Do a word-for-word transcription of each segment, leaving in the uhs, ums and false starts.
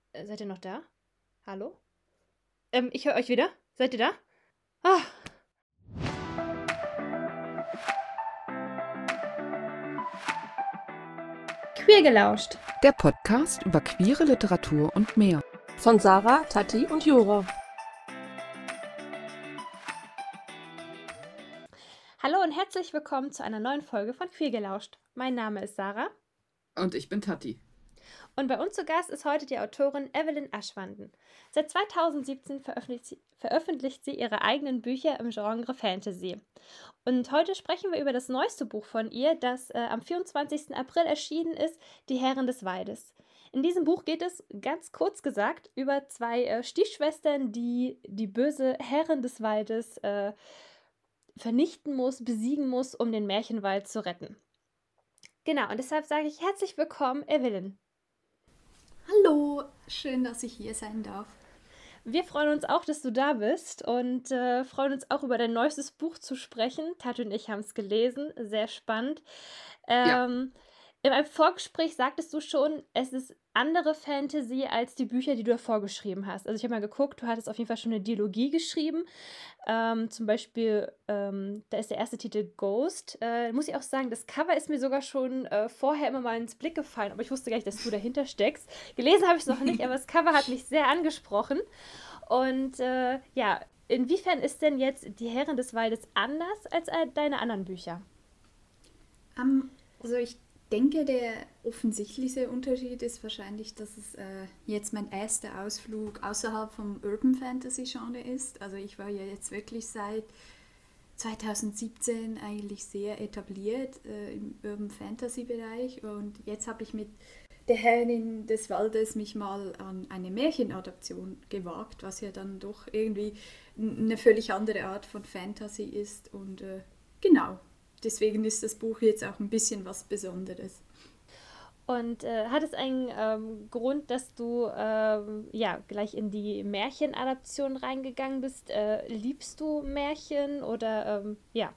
Äh, seid ihr noch da? Hallo? Ähm, ich höre euch wieder. Seid ihr da? Ah. Queer gelauscht. Der Podcast über queere Literatur und mehr. Von Sarah, Tati und Jura. Hallo und herzlich willkommen zu einer neuen Folge von Queer gelauscht. Mein Name ist Sarah. Und ich bin Tati. Und bei uns zu Gast ist heute die Autorin Evelyn Aschwanden. Seit zweitausendsiebzehn veröffentlicht sie, veröffentlicht sie ihre eigenen Bücher im Genre Fantasy. Und heute sprechen wir über das neueste Buch von ihr, das äh, am vierundzwanzigsten April erschienen ist, Die Herren des Waldes. In diesem Buch geht es, ganz kurz gesagt, über zwei äh, Stiefschwestern, die die böse Herrin des Waldes äh, vernichten muss, besiegen muss, um den Märchenwald zu retten. Genau, und deshalb sage ich herzlich willkommen, Evelyn. Hallo, schön, dass ich hier sein darf. Wir freuen uns auch, dass du da bist und äh, freuen uns auch über dein neuestes Buch zu sprechen. Tati und ich haben es gelesen, sehr spannend. Ähm, ja. In einem Vorgespräch sagtest du schon, es ist andere Fantasy als die Bücher, die du davor geschrieben hast. Also ich habe mal geguckt, du hattest auf jeden Fall schon eine Dialogie geschrieben. Ähm, zum Beispiel, ähm, da ist der erste Titel Ghost. Äh, muss ich auch sagen, das Cover ist mir sogar schon äh, vorher immer mal ins Blick gefallen, aber ich wusste gar nicht, dass du dahinter steckst. Gelesen habe ich es noch nicht, aber das Cover hat mich sehr angesprochen. Und äh, ja, inwiefern ist denn jetzt Die Herren des Waldes anders als äh, deine anderen Bücher? Um, also ich denke, der offensichtlichste Unterschied ist wahrscheinlich, dass es äh, jetzt mein erster Ausflug außerhalb vom Urban Fantasy Genre ist. Also ich war ja jetzt wirklich seit zweitausendsiebzehn eigentlich sehr etabliert äh, im Urban Fantasy Bereich und jetzt habe ich mit Der Herrin des Waldes mich mal an eine Märchenadaption gewagt, was ja dann doch irgendwie eine völlig andere Art von Fantasy ist und äh, genau. Deswegen ist das Buch jetzt auch ein bisschen was Besonderes. Und äh, hat es einen ähm, Grund, dass du ähm, ja, gleich in die Märchenadaption reingegangen bist? Äh, liebst du Märchen oder ähm, ja?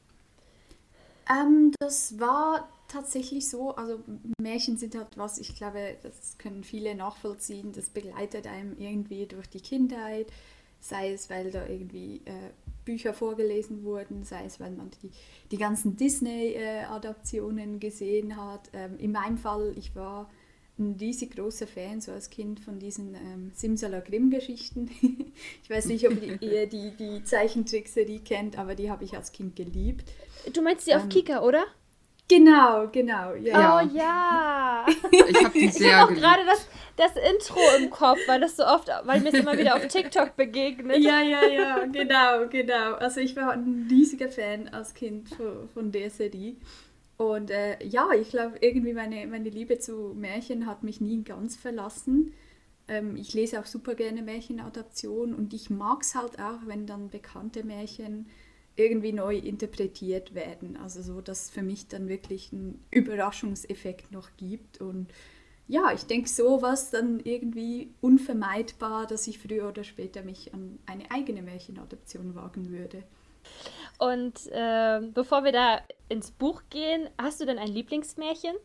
Ähm, das war tatsächlich so, also Märchen sind halt was, ich glaube, das können viele nachvollziehen, das begleitet einem irgendwie durch die Kindheit, sei es, weil da irgendwie äh, Bücher vorgelesen wurden, sei es, weil man die, die ganzen Disney-Adaptionen gesehen hat. Ähm, in meinem Fall, ich war ein riesig großer Fan, so als Kind, von diesen ähm, Simsala-Grimm-Geschichten. Ich weiß nicht, ob ihr die, die Zeichentrickserie kennt, aber die habe ich als Kind geliebt. Du meinst die auf ähm, Kika, oder? Genau, genau. Ja. Oh ja! Ich habe die sehr Ich habe auch gerade das, das Intro im Kopf, weil das so oft, weil mir es immer wieder auf TikTok begegnet. Ja, ja, ja, genau, genau. Also ich war ein riesiger Fan als Kind von, von der Serie. Und äh, ja, ich glaube, irgendwie meine, meine Liebe zu Märchen hat mich nie ganz verlassen. Ähm, ich lese auch super gerne Märchenadaptionen und ich mag es halt auch, wenn dann bekannte Märchen irgendwie neu interpretiert werden. Also so, dass es für mich dann wirklich einen Überraschungseffekt noch gibt. Und ja, ich denke, so war es dann irgendwie unvermeidbar, dass ich früher oder später mich an eine eigene Märchenadaption wagen würde. Und äh, bevor wir da ins Buch gehen, hast du denn ein Lieblingsmärchen?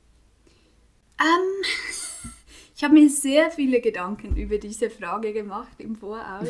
Ähm, ich habe mir sehr viele Gedanken über diese Frage gemacht im Voraus.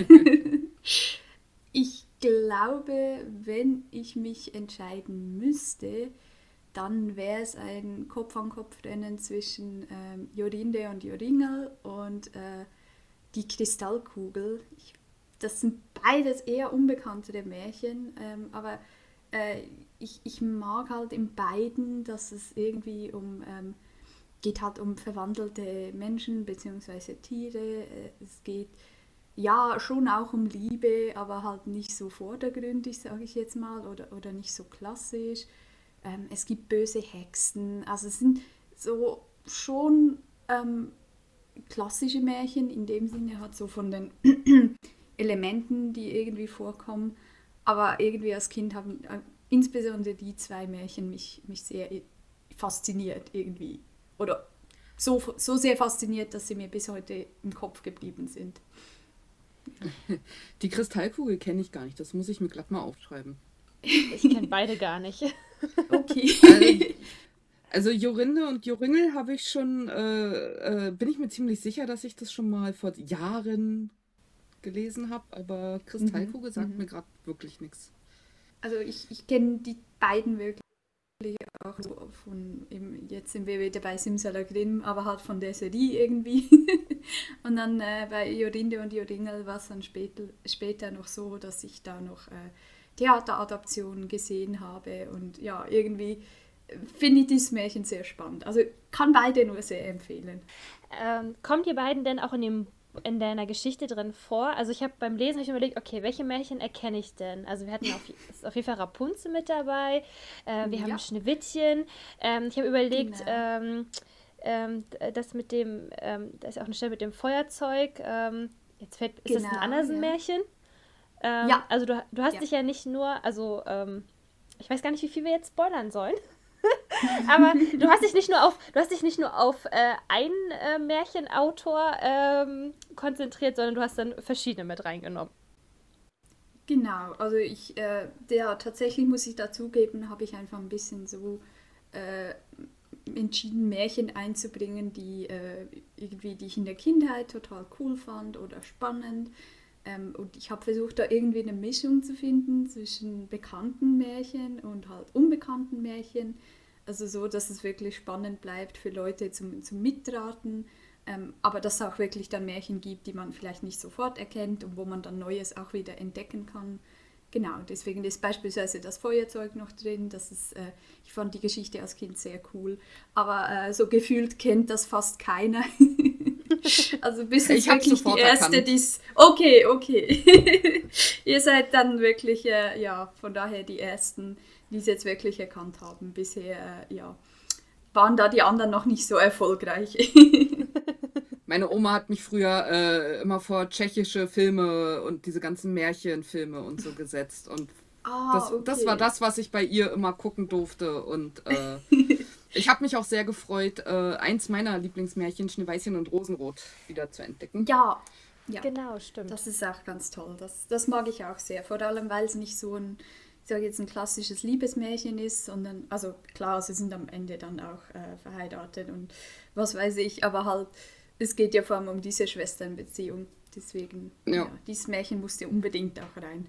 Ich glaube, wenn ich mich entscheiden müsste, dann wäre es ein Kopf-an-Kopf-Rennen zwischen ähm, Jorinde und Joringel und äh, die Kristallkugel. Ich, das sind beides eher unbekanntere Märchen, ähm, aber äh, ich, ich mag halt in beiden, dass es irgendwie um, ähm, geht halt um verwandelte Menschen bzw. Tiere. Äh, es geht ja schon auch um Liebe, aber halt nicht so vordergründig, sage ich jetzt mal, oder, oder nicht so klassisch. Ähm, es gibt böse Hexen, also es sind so schon ähm, klassische Märchen, in dem Sinne halt so von den Elementen, die irgendwie vorkommen, aber irgendwie als Kind haben äh, insbesondere die zwei Märchen mich, mich sehr fasziniert irgendwie, oder so, so sehr fasziniert, dass sie mir bis heute im Kopf geblieben sind. Die Kristallkugel kenne ich gar nicht, das muss ich mir glatt mal aufschreiben. Ich kenne beide gar nicht. Okay. Also Jorinde und Joringel habe ich schon, äh, äh, bin ich mir ziemlich sicher, dass ich das schon mal vor Jahren gelesen habe, aber Kristallkugel Mhm. sagt Mhm. mir gerade wirklich nichts. Also ich, ich kenne die beiden wirklich auch so von eben, jetzt sind wir wieder bei Simsalagrim, aber halt von der Serie irgendwie. Und dann äh, bei Jorinde und Joringel war es dann später, später noch so, dass ich da noch äh, Theateradaptionen gesehen habe und ja, irgendwie finde ich dieses Märchen sehr spannend. Also kann beide nur sehr empfehlen. Ähm, kommt ihr beiden denn auch in dem in deiner Geschichte drin vor? Also ich habe beim Lesen hab ich überlegt, okay, welche Märchen erkenne ich denn? Also wir hatten auf, ist auf jeden Fall Rapunzel mit dabei, äh, wir haben Ja, Schneewittchen. Ähm, ich habe überlegt, genau. ähm, ähm, das mit dem, ähm, da ist auch eine Stelle mit dem Feuerzeug. Ähm, jetzt fällt, ist das ein Genau, ja. Andersen-Märchen? Ähm, Ja, also du, du hast ja. dich ja nicht nur, also ähm, ich weiß gar nicht, wie viel wir jetzt spoilern sollen. Aber du hast dich nicht nur auf, du hast dich nicht nur auf äh, einen äh, Märchenautor ähm, konzentriert, sondern du hast dann verschiedene mit reingenommen. Genau, also ich, äh, der tatsächlich muss ich dazugeben, habe ich einfach ein bisschen so äh, entschieden, Märchen einzubringen, die äh, irgendwie, die ich in der Kindheit total cool fand oder spannend. Ähm, und ich habe versucht, da irgendwie eine Mischung zu finden zwischen bekannten Märchen und halt unbekannten Märchen. Also so, dass es wirklich spannend bleibt für Leute zum, zum Mitraten. Ähm, aber dass es auch wirklich dann Märchen gibt, die man vielleicht nicht sofort erkennt und wo man dann Neues auch wieder entdecken kann. Genau, deswegen ist beispielsweise das Feuerzeug noch drin. Das ist, äh, ich fand die Geschichte als Kind sehr cool. Aber äh, so gefühlt kennt das fast keiner. Also bis Ich jetzt habe wirklich die sofort erste, erkannt. die ist. Okay, okay. Ihr seid dann wirklich, äh, ja, von daher die ersten, die es jetzt wirklich erkannt haben. Bisher, äh, ja, waren da die anderen noch nicht so erfolgreich. Meine Oma hat mich früher äh, immer vor tschechische Filme und diese ganzen Märchenfilme und so gesetzt. Und Ah, das, das war okay. das, was ich bei ihr immer gucken durfte. Und äh, ich habe mich auch sehr gefreut, äh, eins meiner Lieblingsmärchen, Schneeweißchen und Rosenrot, wieder zu entdecken. Ja, ja, Genau, stimmt. das ist auch ganz toll. Das, das mag ich auch sehr. Vor allem, weil es nicht so ein, ich sage jetzt, ein klassisches Liebesmärchen ist, sondern, also klar, sie sind am Ende dann auch äh, verheiratet und was weiß ich, aber halt, es geht ja vor allem um diese Schwesternbeziehung. Deswegen, Ja. ja, dieses Märchen musste unbedingt auch rein.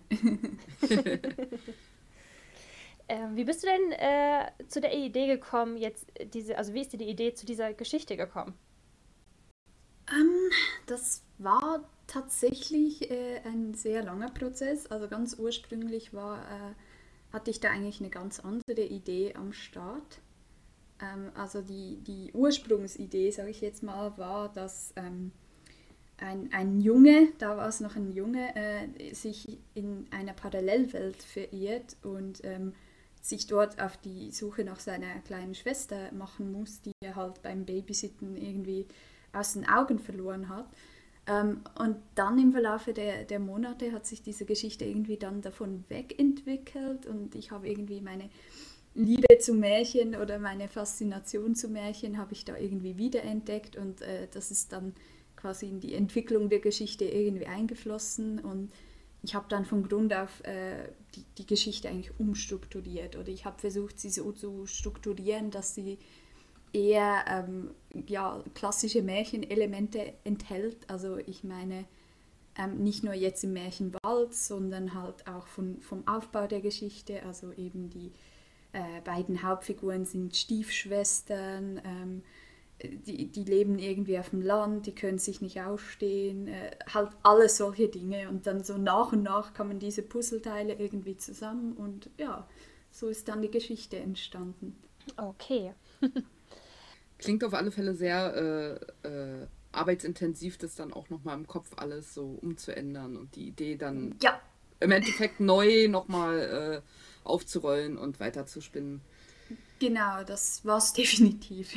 Ähm, wie bist du denn äh, zu der Idee gekommen, jetzt diese, also wie ist dir die Idee zu dieser Geschichte gekommen? Ähm, Das war tatsächlich äh, ein sehr langer Prozess. Also ganz ursprünglich war, äh, hatte ich da eigentlich eine ganz andere Idee am Start. Ähm, also die, die Ursprungsidee, sage ich jetzt mal, war, dass ähm, ein, ein Junge, da war es noch ein Junge, äh, sich in einer Parallelwelt verirrt und ähm, sich dort auf die Suche nach seiner kleinen Schwester machen muss, die er halt beim Babysitten irgendwie aus den Augen verloren hat. Ähm, und dann im Verlauf der, der Monate hat sich diese Geschichte irgendwie dann davon wegentwickelt und ich habe irgendwie meine Liebe zu Märchen oder meine Faszination zu Märchen habe ich da irgendwie wiederentdeckt und äh, das ist dann quasi in die Entwicklung der Geschichte irgendwie eingeflossen und ich habe dann von Grund auf äh, die, die Geschichte eigentlich umstrukturiert oder ich habe versucht, sie so zu strukturieren, dass sie eher ähm, ja, klassische Märchenelemente enthält. Also ich meine, ähm, nicht nur jetzt im Märchenwald, sondern halt auch von, vom Aufbau der Geschichte. Also eben die äh, beiden Hauptfiguren sind Stiefschwestern, ähm, die, die leben irgendwie auf dem Land, die können sich nicht ausstehen, äh, halt alles solche Dinge. Und dann so nach und nach kommen diese Puzzleteile irgendwie zusammen und ja, so ist dann die Geschichte entstanden. Okay. Klingt auf alle Fälle sehr äh, äh, arbeitsintensiv, das dann auch nochmal im Kopf alles so umzuändern und die Idee dann Ja, im Endeffekt neu nochmal äh, aufzurollen und weiterzuspinnen. genau, das war es definitiv.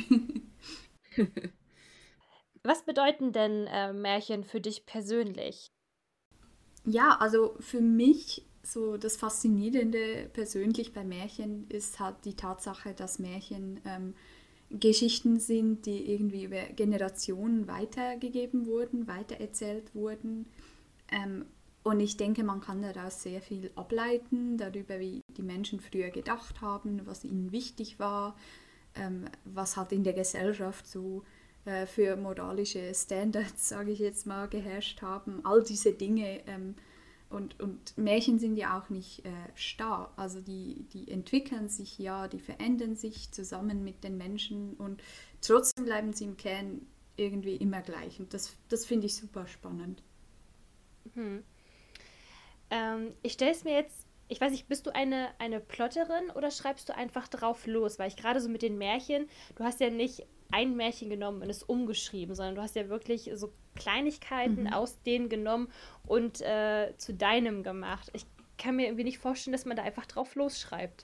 Was bedeuten denn äh, Märchen für dich persönlich? Ja, also für mich so das Faszinierende persönlich bei Märchen ist halt die Tatsache, dass Märchen ähm, Geschichten sind, die irgendwie über Generationen weitergegeben wurden, weitererzählt wurden. Ähm, und ich denke, man kann daraus sehr viel ableiten, darüber, wie die Menschen früher gedacht haben, was ihnen wichtig war, ähm, was halt in der Gesellschaft so äh, für moralische Standards, sage ich jetzt mal, geherrscht haben. All diese Dinge. Ähm, und, und Märchen sind ja auch nicht äh, starr. Also die, die entwickeln sich ja, die verändern sich zusammen mit den Menschen und trotzdem bleiben sie im Kern irgendwie immer gleich. Und das, das finde ich super spannend. Hm. Ähm, ich stelle es mir jetzt, ich weiß nicht, bist du eine, eine Plotterin oder schreibst du einfach drauf los? Weil ich gerade so mit den Märchen, du hast ja nicht ein Märchen genommen und es umgeschrieben, sondern du hast ja wirklich so Kleinigkeiten mhm. aus denen genommen und äh, zu deinem gemacht. Ich kann mir irgendwie nicht vorstellen, dass man da einfach drauf losschreibt.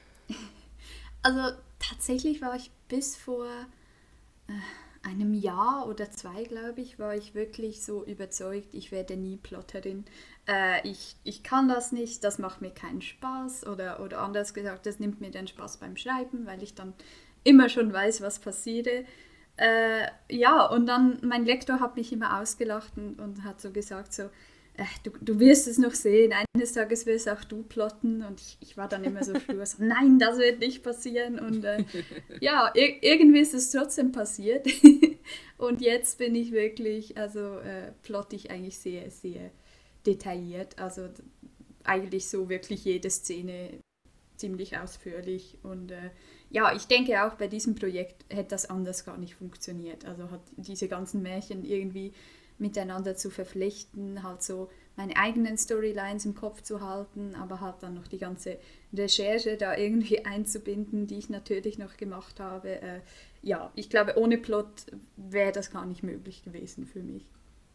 Also tatsächlich war ich bis vor äh, einem Jahr oder zwei, glaube ich, war ich wirklich so überzeugt, ich werde nie Plotterin. Äh, ich, ich kann das nicht, das macht mir keinen Spaß. Oder, oder anders gesagt, das nimmt mir den Spaß beim Schreiben, weil ich dann immer schon weiß, was passiere. Äh, ja, und dann, mein Lektor hat mich immer ausgelacht und, und hat so gesagt, so, äh, du, du wirst es noch sehen, eines Tages wirst auch du plotten. Und ich, ich war dann immer so stur, so, nein, das wird nicht passieren. Und äh, ja, ir- irgendwie ist es trotzdem passiert. Und jetzt bin ich wirklich, also äh, plotte ich eigentlich sehr, sehr detailliert. Also d- eigentlich so wirklich jede Szene ziemlich ausführlich. Und äh, ja, ich denke auch bei diesem Projekt hätte das anders gar nicht funktioniert. Also hat diese ganzen Märchen irgendwie miteinander zu verflechten, halt so meine eigenen Storylines im Kopf zu halten, aber halt dann noch die ganze Recherche da irgendwie einzubinden, die ich natürlich noch gemacht habe. Äh, ja, ich glaube, ohne Plot wäre das gar nicht möglich gewesen für mich.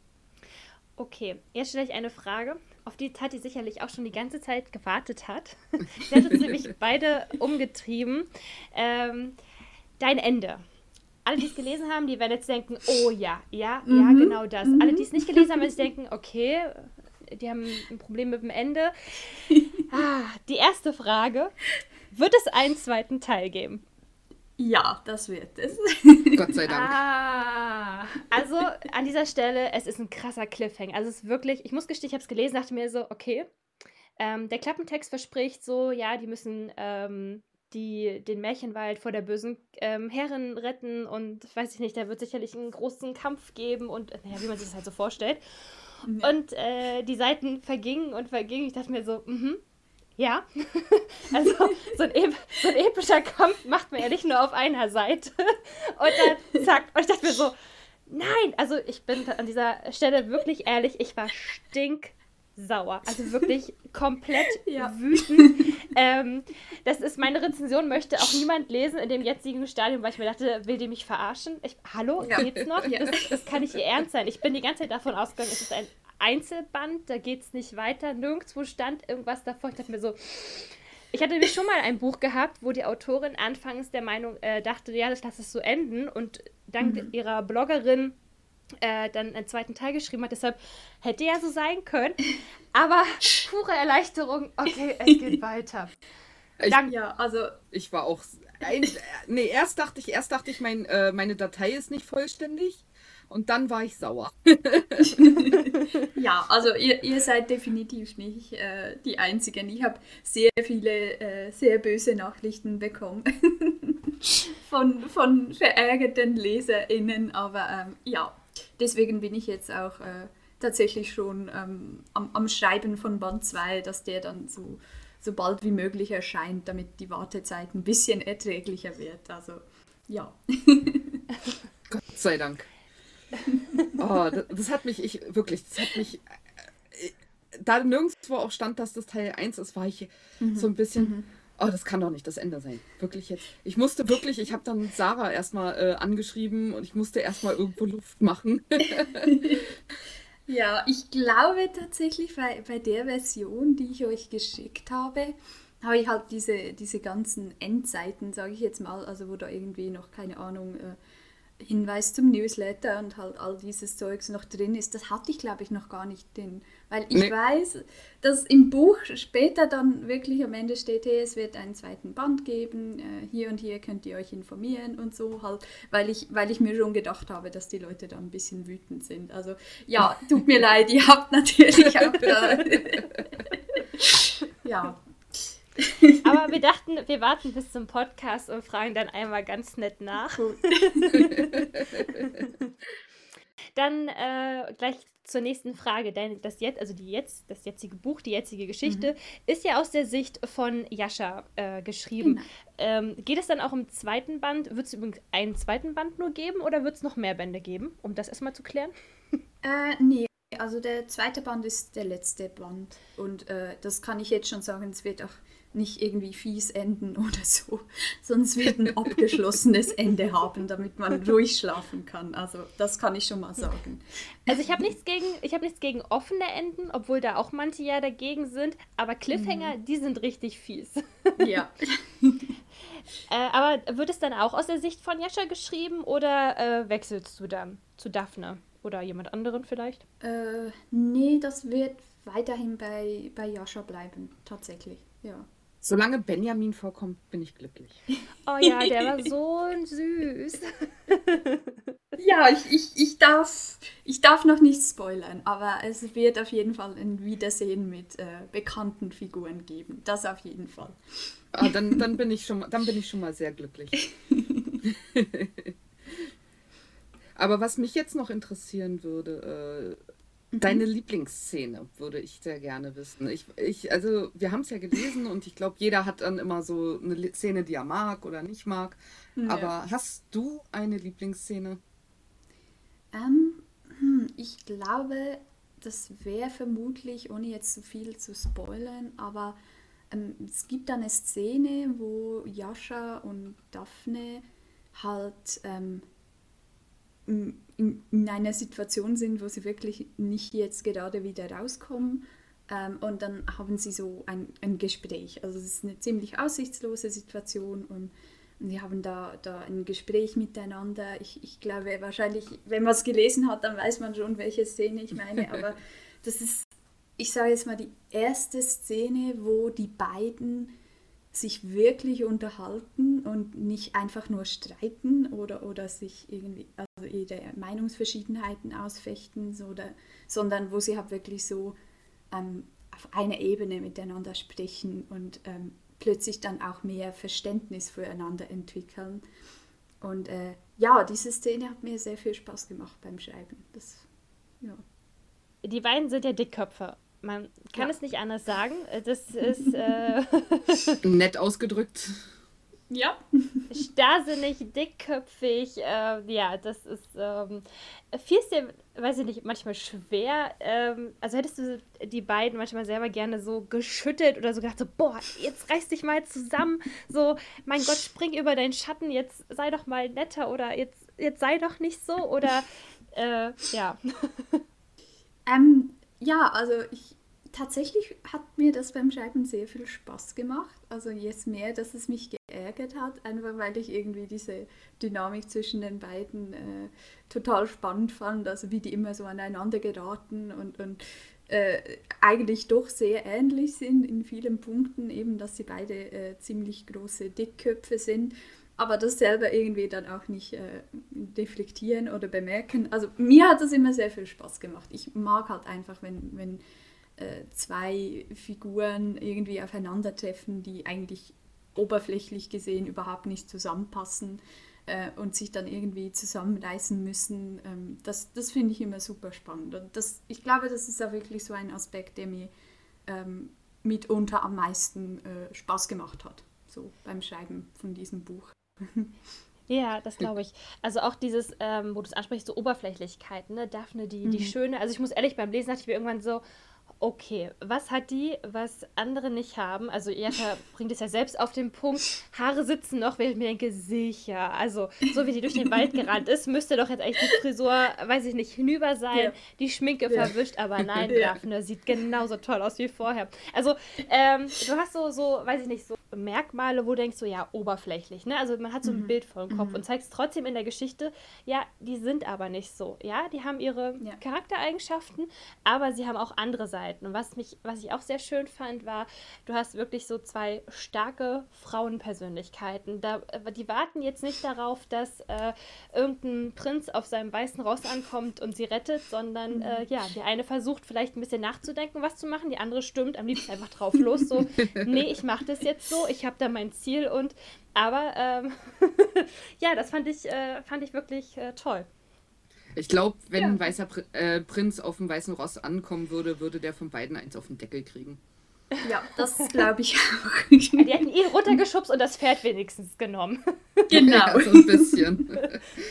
Okay, jetzt stelle ich eine Frage, auf die Tati sicherlich auch schon die ganze Zeit gewartet hat. Sie hat uns nämlich beide umgetrieben. Ähm, dein Ende. Alle, die es gelesen haben, die werden jetzt denken, oh ja, ja, mhm. ja, genau das. Mhm. Alle, die es nicht gelesen haben, werden jetzt denken, okay, die haben ein Problem mit dem Ende. Ah, die erste Frage, wird es einen zweiten Teil geben? Ja, das wird es. Gott sei Dank. Ah, also an dieser Stelle, es ist ein krasser Cliffhanger. Also es ist wirklich, ich muss gestehen, ich habe es gelesen, dachte mir so, okay, ähm, der Klappentext verspricht so, ja, die müssen ähm, die, den Märchenwald vor der bösen ähm, Herrin retten und weiß ich nicht, da wird sicherlich einen großen Kampf geben und, naja, wie man sich das halt so vorstellt. Ja. Und äh, die Seiten vergingen und vergingen. Ich dachte mir so, mhm. Ja, also so ein, ep- so ein epischer Kampf macht man ja nicht nur auf einer Seite. Und dann zack, und ich dachte mir so, nein, also ich bin an dieser Stelle wirklich ehrlich, ich war stinksauer. Also wirklich komplett ja. wütend. Ähm, das ist meine Rezension, möchte auch niemand lesen in dem jetzigen Stadium, weil ich mir dachte, will die mich verarschen? Ich, hallo, ja. geht's noch? Ja. Das, das kann nicht ihr Ernst sein. Ich bin die ganze Zeit davon ausgegangen, es ist ein Einzelband, da geht's nicht weiter, nirgendwo stand irgendwas davor. Ich dachte mir so, ich hatte nämlich schon mal ein Buch gehabt, wo die Autorin anfangs der Meinung äh, dachte, ja, das lasse es so enden und dank mhm. ihrer Bloggerin äh, dann einen zweiten Teil geschrieben hat, deshalb hätte ja so sein können, aber pure Erleichterung, okay, es geht weiter. Ich, Dank, ja, also ich war auch, ein, nee, erst dachte ich, erst dachte ich, mein, äh, meine Datei ist nicht vollständig. Und dann war ich sauer. Ja, also ihr, ihr seid definitiv nicht äh, die Einzigen. Ich habe sehr viele äh, sehr böse Nachrichten bekommen von, von verärgerten LeserInnen. Aber ähm, ja, deswegen bin ich jetzt auch äh, tatsächlich schon ähm, am, am Schreiben von Band zwei, dass der dann so, so bald wie möglich erscheint, damit die Wartezeit ein bisschen erträglicher wird. Also ja. Gott sei Dank. Oh, das, das hat mich, ich, wirklich, das hat mich, äh, da nirgendwo auch stand, dass das Teil eins ist, war ich mhm. so ein bisschen, mhm. oh, das kann doch nicht das Ende sein. Wirklich jetzt. Ich musste wirklich, ich habe dann Sarah erstmal äh, angeschrieben und ich musste erstmal irgendwo Luft machen. Ja, ich glaube tatsächlich, bei, bei der Version, die ich euch geschickt habe, habe ich halt diese, diese ganzen Endseiten, sage ich jetzt mal, also wo da irgendwie noch, keine Ahnung, äh, Hinweis zum Newsletter und halt all dieses Zeugs noch drin ist, das hatte ich, glaube ich, noch gar nicht drin. Weil ich nee. weiß, dass im Buch später dann wirklich am Ende steht, hey, es wird einen zweiten Band geben, äh, hier und hier könnt ihr euch informieren und so halt, weil ich, weil ich mir schon gedacht habe, dass die Leute da ein bisschen wütend sind. Also ja, tut mir leid, ihr habt natürlich auch da... ja. Aber wir dachten, wir warten bis zum Podcast und fragen dann einmal ganz nett nach. Dann äh, gleich zur nächsten Frage. Denn das jetzt, also die jetzt, das jetzige Buch, die jetzige Geschichte, mhm. ist ja aus der Sicht von Jascha äh, geschrieben. Genau. Ähm, geht es dann auch im zweiten Band? Wird es übrigens einen zweiten Band nur geben oder wird es noch mehr Bände geben, um das erstmal zu klären? Äh, nee, also der zweite Band ist der letzte Band. Und äh, das kann ich jetzt schon sagen, es wird auch nicht irgendwie fies enden oder so, sonst wird ein abgeschlossenes Ende haben, damit man ruhig schlafen kann. Also das kann ich schon mal sagen. Also ich habe nichts gegen, ich habe nichts gegen offene Enden, obwohl da auch manche ja dagegen sind, aber Cliffhanger, mhm. die sind richtig fies. Ja. äh, aber wird es dann auch aus der Sicht von Jascha geschrieben oder äh, wechselst du dann zu Daphne oder jemand anderen vielleicht? Äh, nee, das wird weiterhin bei, bei Jascha bleiben, tatsächlich, ja. Solange Benjamin vorkommt, bin ich glücklich. Oh ja, der war so süß. Ja, ich, ich, ich, darf, ich darf noch nicht spoilern, aber es wird auf jeden Fall ein Wiedersehen mit äh, bekannten Figuren geben. Das auf jeden Fall. Ah, dann, dann, bin ich schon, dann bin ich schon mal sehr glücklich. Aber was mich jetzt noch interessieren würde, äh, deine Lieblingsszene würde ich sehr gerne wissen. Ich, ich, also wir haben es ja gelesen und ich glaube, jeder hat dann immer so eine Szene, die er mag oder nicht mag. Ja. Aber hast du eine Lieblingsszene? Ähm, hm, ich glaube, das wäre vermutlich, ohne jetzt zu viel zu spoilern, aber ähm, es gibt da eine Szene, wo Jascha und Daphne halt ähm, In, in einer Situation sind, wo sie wirklich nicht jetzt gerade wieder rauskommen. Ähm, und dann haben sie so ein, ein Gespräch. Also es ist eine ziemlich aussichtslose Situation und, und sie haben da, da ein Gespräch miteinander. Ich, ich glaube wahrscheinlich, wenn man es gelesen hat, dann weiß man schon, welche Szene ich meine. Aber das ist, ich sage jetzt mal, die erste Szene, wo die beiden sich wirklich unterhalten und nicht einfach nur streiten oder, oder sich irgendwie also ihre Meinungsverschiedenheiten ausfechten, so da, sondern wo sie halt wirklich so ähm, auf einer Ebene miteinander sprechen und ähm, plötzlich dann auch mehr Verständnis füreinander entwickeln. Und äh, ja, diese Szene hat mir sehr viel Spaß gemacht beim Schreiben. Das, ja. Die beiden sind ja Dickköpfe. Man kann ja. es nicht anders sagen. Das ist äh nett ausgedrückt. Ja. Starrsinnig, dickköpfig. Äh, ja, das ist. Ähm, fiel es dir, weiß ich nicht, manchmal schwer. Ähm, also hättest du die beiden manchmal selber gerne so geschüttelt oder so gedacht, so, boah, jetzt reiß dich mal zusammen. So, mein Gott, spring über deinen Schatten, jetzt sei doch mal netter oder jetzt, jetzt sei doch nicht so. Oder, äh, ja. Ähm. Ja, also ich, tatsächlich hat mir das beim Schreiben sehr viel Spaß gemacht. Also jetzt mehr, dass es mich geärgert hat, einfach weil ich irgendwie diese Dynamik zwischen den beiden äh, total spannend fand. Also wie die immer so aneinander geraten und, und äh, eigentlich doch sehr ähnlich sind in vielen Punkten, eben dass sie beide äh, ziemlich große Dickköpfe sind. Aber das selber irgendwie dann auch nicht äh, reflektieren oder bemerken. Also mir hat das immer sehr viel Spaß gemacht. Ich mag halt einfach, wenn, wenn äh, zwei Figuren irgendwie aufeinandertreffen, die eigentlich oberflächlich gesehen überhaupt nicht zusammenpassen äh, und sich dann irgendwie zusammenreißen müssen. Ähm, das das finde ich immer super spannend. Und das, ich glaube, das ist auch wirklich so ein Aspekt, der mir ähm, mitunter am meisten äh, Spaß gemacht hat, so beim Schreiben von diesem Buch. Ja, das glaube ich. Also auch dieses, ähm, wo du es ansprichst, so Oberflächlichkeit, ne? Daphne, die, mhm. die Schöne. Also ich muss ehrlich, beim Lesen dachte ich mir irgendwann so, okay, was hat die, was andere nicht haben? Also Jascha bringt es ja selbst auf den Punkt, Haare sitzen noch, während ich mir denke, sicher. Also so wie die durch den Wald gerannt ist, müsste doch jetzt eigentlich die Frisur, weiß ich nicht, hinüber sein, ja. die Schminke ja. verwischt, aber nein, ja. Daphne sieht genauso toll aus wie vorher. Also ähm, du hast so, so, weiß ich nicht, so Merkmale, wo du denkst, so ja, oberflächlich, ne? Also man hat so ein mhm. Bild vor dem Kopf mhm. und zeigst trotzdem in der Geschichte, ja, die sind aber nicht so, ja, die haben ihre ja. Charaktereigenschaften, aber sie haben auch andere Seiten. Persönlichkeiten. Und was mich, was ich auch sehr schön fand, war, du hast wirklich so zwei starke Frauenpersönlichkeiten. Da, die warten jetzt nicht darauf, dass äh, irgendein Prinz auf seinem weißen Ross ankommt und sie rettet, sondern äh, ja, der eine versucht vielleicht ein bisschen nachzudenken, was zu machen, die andere stürmt am liebsten einfach drauf los, so, nee, ich mache das jetzt so, ich habe da mein Ziel und, aber ähm, ja, das fand ich, äh, fand ich wirklich äh, toll. Ich glaube, wenn Ja. ein weißer Pr- äh, Prinz auf dem weißen Ross ankommen würde, würde der von beiden eins auf den Deckel kriegen. Ja, das glaube ich auch. Die hätten ihn runtergeschubst und das Pferd wenigstens genommen. Genau. Ja, so ein bisschen.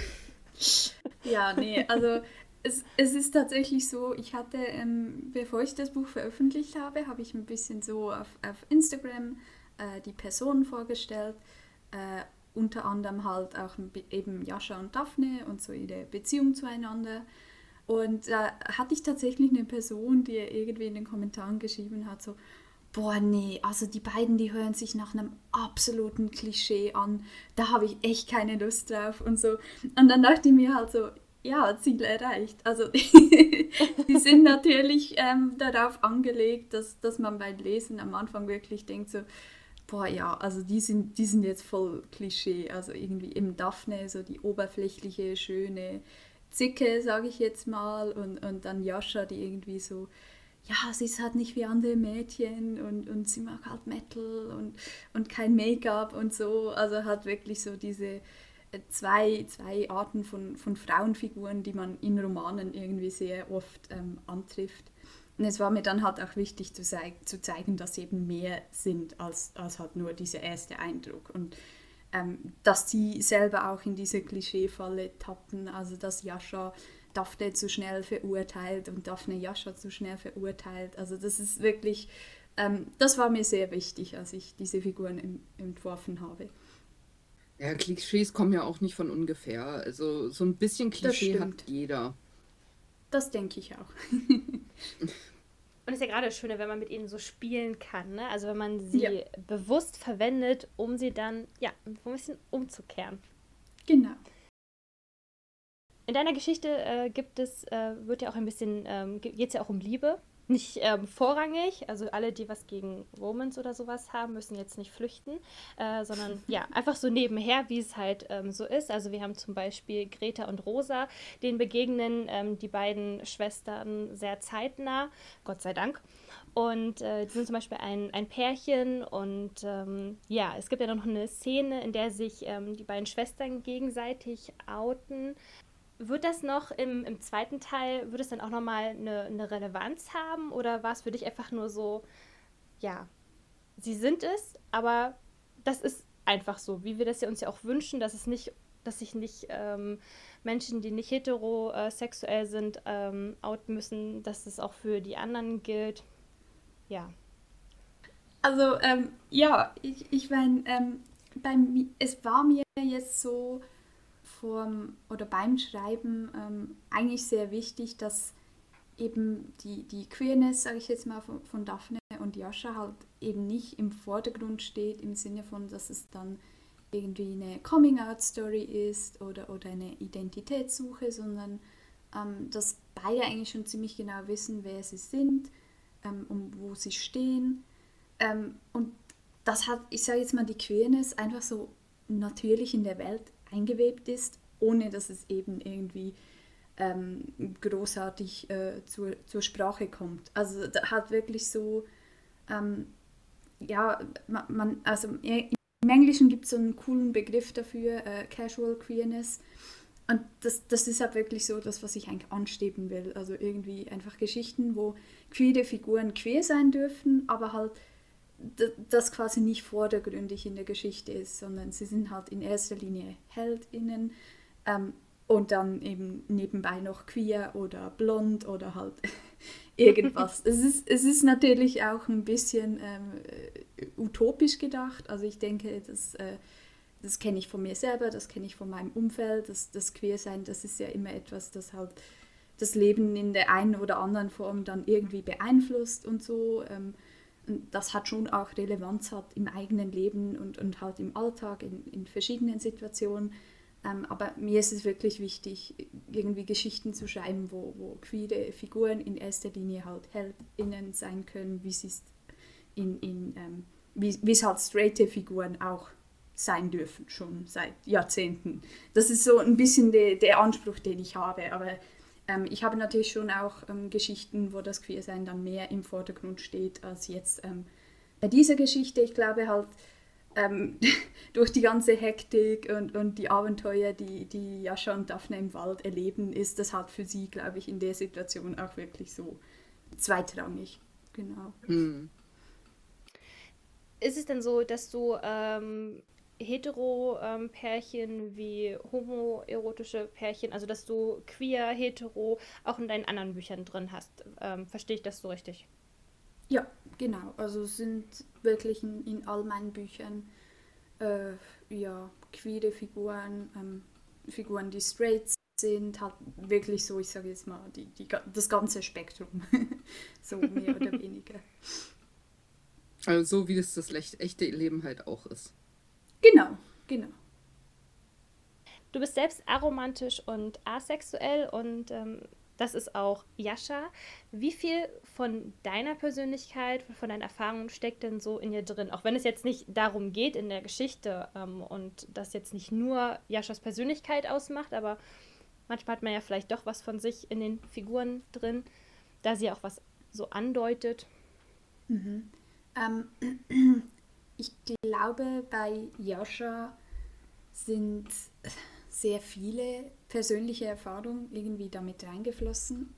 Ja, nee, also es, es ist tatsächlich so, ich hatte, ähm, bevor ich das Buch veröffentlicht habe, habe ich ein bisschen so auf, auf Instagram äh, die Personen vorgestellt, äh, unter anderem halt auch ein bi- eben Jascha und Daphne und so ihre Beziehung zueinander. Und da hatte ich tatsächlich eine Person, die irgendwie in den Kommentaren geschrieben hat, so, boah, nee, also die beiden, die hören sich nach einem absoluten Klischee an. Da habe ich echt keine Lust drauf und so. Und dann dachte ich mir halt so, ja, Ziel erreicht. Also die sind natürlich ähm, darauf angelegt, dass, dass man beim Lesen am Anfang wirklich denkt so, boah, ja, also die sind, die sind jetzt voll Klischee. Also irgendwie eben Daphne, so die oberflächliche, schöne Zicke, sage ich jetzt mal. Und, und dann Jascha, die irgendwie so, ja, sie ist halt nicht wie andere Mädchen und, und sie mag halt Metal und, und kein Make-up und so. Also hat wirklich so diese äh, zwei, zwei Arten von, von Frauenfiguren, die man in Romanen irgendwie sehr oft ähm, antrifft. Und es war mir dann halt auch wichtig zu, zei- zu zeigen, dass sie eben mehr sind als, als halt nur dieser erste Eindruck. Und ähm, dass sie selber auch in diese Klischeefalle tappen, also dass Jascha Daphne zu schnell verurteilt und Daphne Jascha zu schnell verurteilt. Also das ist wirklich, ähm, das war mir sehr wichtig, als ich diese Figuren em- entworfen habe. Ja, Klischees kommen ja auch nicht von ungefähr. Also so ein bisschen Klischee hat stimmt. jeder. Das denke ich auch. Und es ist ja gerade das Schöne, wenn man mit ihnen so spielen kann, ne? Also wenn man sie Ja. bewusst verwendet, um sie dann, ja, ein bisschen umzukehren. Genau. In deiner Geschichte äh, gibt es, äh, wird ja auch ein bisschen, ähm, geht es ja auch um Liebe. Nicht ähm, vorrangig, also alle, die was gegen Romans oder sowas haben, müssen jetzt nicht flüchten, äh, sondern ja, einfach so nebenher, wie es halt ähm, so ist. Also wir haben zum Beispiel Greta und Rosa, denen begegnen ähm, die beiden Schwestern sehr zeitnah, Gott sei Dank. Und äh, die sind zum Beispiel ein, ein Pärchen und ähm, ja, es gibt ja noch eine Szene, in der sich ähm, die beiden Schwestern gegenseitig outen. Wird das noch im, im zweiten Teil, wird es dann auch nochmal eine, eine Relevanz haben oder war es für dich einfach nur so, ja, sie sind es, aber das ist einfach so, wie wir das ja uns ja auch wünschen, dass es nicht, dass sich nicht ähm, Menschen, die nicht heterosexuell sind, ähm, outen müssen, dass es auch für die anderen gilt. Ja. Also, ähm, ja, ich, ich meine, ähm, beim, es war mir jetzt so vorm, oder beim Schreiben ähm, eigentlich sehr wichtig, dass eben die, die Queerness, sage ich jetzt mal, von, von Daphne und Jascha halt eben nicht im Vordergrund steht, im Sinne von, dass es dann irgendwie eine Coming-out-Story ist oder, oder eine Identitätssuche, sondern ähm, dass beide eigentlich schon ziemlich genau wissen, wer sie sind, ähm, und wo sie stehen. Ähm, und das hat, ich sage jetzt mal, die Queerness einfach so natürlich in der Welt eingewebt ist, ohne dass es eben irgendwie ähm, großartig äh, zur, zur Sprache kommt. Also da hat wirklich so, ähm, ja, man, man, also im Englischen gibt es so einen coolen Begriff dafür, äh, Casual Queerness. Und das, das ist halt wirklich so das, was ich eigentlich anstreben will. Also irgendwie einfach Geschichten, wo queere Figuren queer sein dürfen, aber halt das quasi nicht vordergründig in der Geschichte ist, sondern sie sind halt in erster Linie HeldInnen ähm, und dann eben nebenbei noch queer oder blond oder halt irgendwas. es, ist, es ist natürlich auch ein bisschen ähm, utopisch gedacht. Also ich denke, das, äh, das kenne ich von mir selber, das kenne ich von meinem Umfeld. Das, das Queersein, das ist ja immer etwas, das halt das Leben in der einen oder anderen Form dann irgendwie beeinflusst und so. Ähm, das hat schon auch Relevanz hat im eigenen Leben und, und halt im Alltag, in, in verschiedenen Situationen. Ähm, aber mir ist es wirklich wichtig, irgendwie Geschichten zu schreiben, wo, wo queere Figuren in erster Linie halt HeldInnen sein können, wie sie es in, in ähm, wie, wie es halt straighte Figuren auch sein dürfen, schon seit Jahrzehnten. Das ist so ein bisschen de, der Anspruch, den ich habe. Aber ähm, ich habe natürlich schon auch ähm, Geschichten, wo das Queersein dann mehr im Vordergrund steht, als jetzt ähm, bei dieser Geschichte. Ich glaube halt, ähm, durch die ganze Hektik und, und die Abenteuer, die, die Jascha und Daphne im Wald erleben, ist das halt für sie, glaube ich, in der Situation auch wirklich so zweitrangig. Genau. Hm. Ist es denn so, dass du ähm, Hetero-Pärchen wie homoerotische Pärchen, also dass du queer, hetero auch in deinen anderen Büchern drin hast? Ähm, verstehe ich das so richtig? Ja, genau. Also es sind wirklich in, in all meinen Büchern äh, ja, queere Figuren, ähm, Figuren, die straight sind, halt wirklich so, ich sage jetzt mal, die, die, das ganze Spektrum, so mehr oder weniger. Also so wie es das echte Leben halt auch ist. Genau, genau. Du bist selbst aromantisch und asexuell und ähm, das ist auch Jascha. Wie viel von deiner Persönlichkeit, von deinen Erfahrungen steckt denn so in dir drin? Auch wenn es jetzt nicht darum geht in der Geschichte ähm, und das jetzt nicht nur Jaschas Persönlichkeit ausmacht, aber manchmal hat man ja vielleicht doch was von sich in den Figuren drin, da sie auch was so andeutet. Mhm. Ähm, ich glaube, bei Jascha sind sehr viele persönliche Erfahrungen irgendwie damit reingeflossen.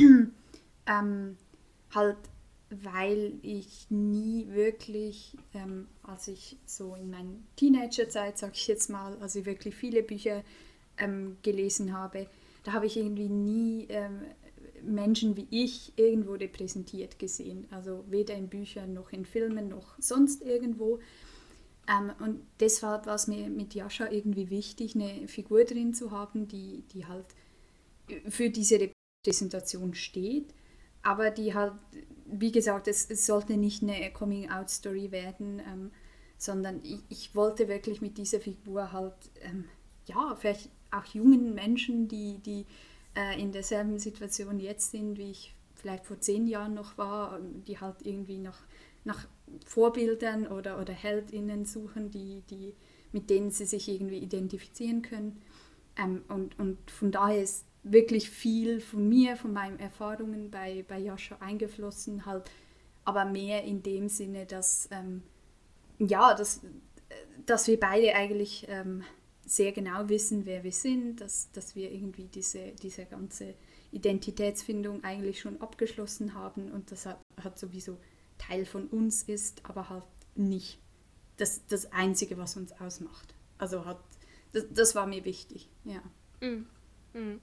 ähm, halt, weil ich nie wirklich, ähm, als ich so in meiner Teenagerzeit, sag ich jetzt mal, also ich wirklich viele Bücher ähm, gelesen habe, da habe ich irgendwie nie ähm, Menschen wie ich irgendwo repräsentiert gesehen. Also weder in Büchern noch in Filmen noch sonst irgendwo. Ähm, und deshalb war es mir mit Jascha irgendwie wichtig, eine Figur drin zu haben, die, die halt für diese Repräsentation steht. Aber die halt, wie gesagt, es, es sollte nicht eine Coming-out-Story werden, ähm, sondern ich, ich wollte wirklich mit dieser Figur halt, ähm, ja, vielleicht auch jungen Menschen, die, die äh, in derselben Situation jetzt sind, wie ich vielleicht vor zehn Jahren noch war, die halt irgendwie nach, nach Vorbildern oder, oder HeldInnen suchen, die, die, mit denen sie sich irgendwie identifizieren können. Ähm, und, und von daher ist wirklich viel von mir, von meinen Erfahrungen bei, bei Jascha eingeflossen, halt, aber mehr in dem Sinne, dass, ähm, ja, dass, dass wir beide eigentlich ähm, sehr genau wissen, wer wir sind, dass, dass wir irgendwie diese, diese ganze Identitätsfindung eigentlich schon abgeschlossen haben und das hat, hat sowieso Teil von uns ist, aber halt nicht das, das Einzige, was uns ausmacht. Also hat, das, das war mir wichtig, ja. Mm. Mm.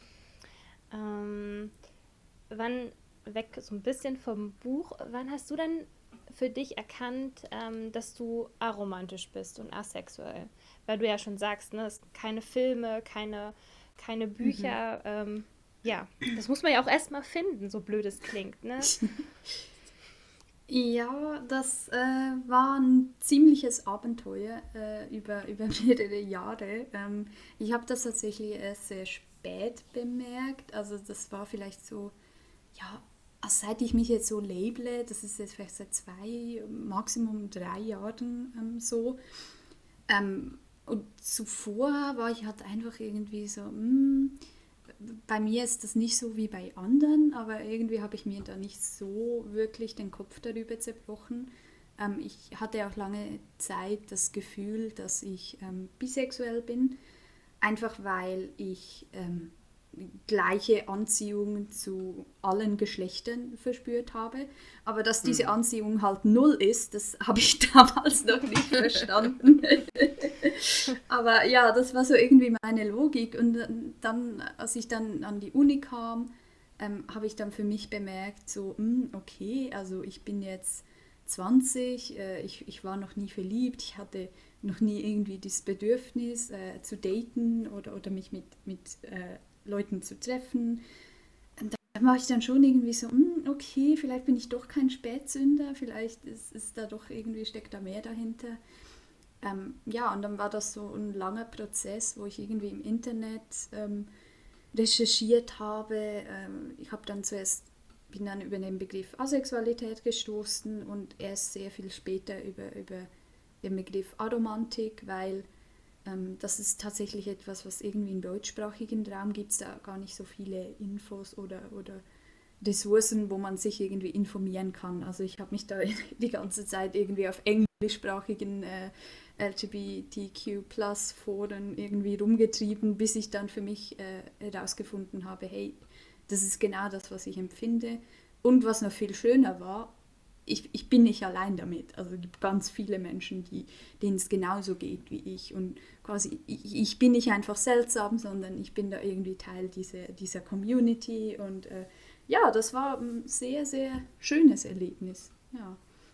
Ähm, wann, weg so ein bisschen vom Buch, wann hast du denn für dich erkannt, ähm, dass du aromantisch bist und asexuell? Weil du ja schon sagst, ne, es keine Filme, keine, keine Bücher, mhm. ähm, ja, das muss man ja auch erstmal finden, so blöd es klingt, ne? Ja, das äh, war ein ziemliches Abenteuer äh, über, über mehrere Jahre. Ähm, ich habe das tatsächlich erst sehr spät bemerkt. Also das war vielleicht so, ja, also seit ich mich jetzt so labele, das ist jetzt vielleicht seit zwei, Maximum drei Jahren ähm, so. Ähm, und zuvor war ich halt einfach irgendwie so, mh, bei mir ist das nicht so wie bei anderen, aber irgendwie habe ich mir da nicht so wirklich den Kopf darüber zerbrochen. Ähm, ich hatte auch lange Zeit das Gefühl, dass ich ähm, bisexuell bin, einfach weil ich ähm, gleiche Anziehung zu allen Geschlechtern verspürt habe. Aber dass diese mhm. Anziehung halt null ist, das habe ich damals noch nicht verstanden. Aber ja, das war so irgendwie meine Logik. Und dann, als ich dann an die Uni kam, ähm, habe ich dann für mich bemerkt, so, mh, okay, also ich bin jetzt zwanzig, äh, ich, ich war noch nie verliebt, ich hatte noch nie irgendwie das Bedürfnis äh, zu daten oder, oder mich mit, mit äh, Leuten zu treffen. Und da war ich dann schon irgendwie so, okay, vielleicht bin ich doch kein Spätsünder, vielleicht ist, ist da doch irgendwie, steckt da mehr dahinter. Ähm, ja, und dann war das so ein langer Prozess, wo ich irgendwie im Internet ähm, recherchiert habe. Ähm, ich habe dann zuerst, bin dann über den Begriff Asexualität gestoßen und erst sehr viel später über, über den Begriff Aromantik, weil ähm, das ist tatsächlich etwas, was irgendwie im deutschsprachigen Raum gibt es da gar nicht so viele Infos oder, oder Ressourcen, wo man sich irgendwie informieren kann. Also ich habe mich da die ganze Zeit irgendwie auf englischsprachigen äh, L G B T Q Plus Foren irgendwie rumgetrieben, bis ich dann für mich äh, herausgefunden habe, hey, das ist genau das, was ich empfinde. Und was noch viel schöner war, ich, ich bin nicht allein damit. Also es gibt ganz viele Menschen, die, denen es genauso geht wie ich. Und quasi, ich, ich bin nicht einfach seltsam, sondern ich bin da irgendwie Teil dieser, dieser Community. Und äh, ja, das war ein sehr, sehr schönes Erlebnis. Ja.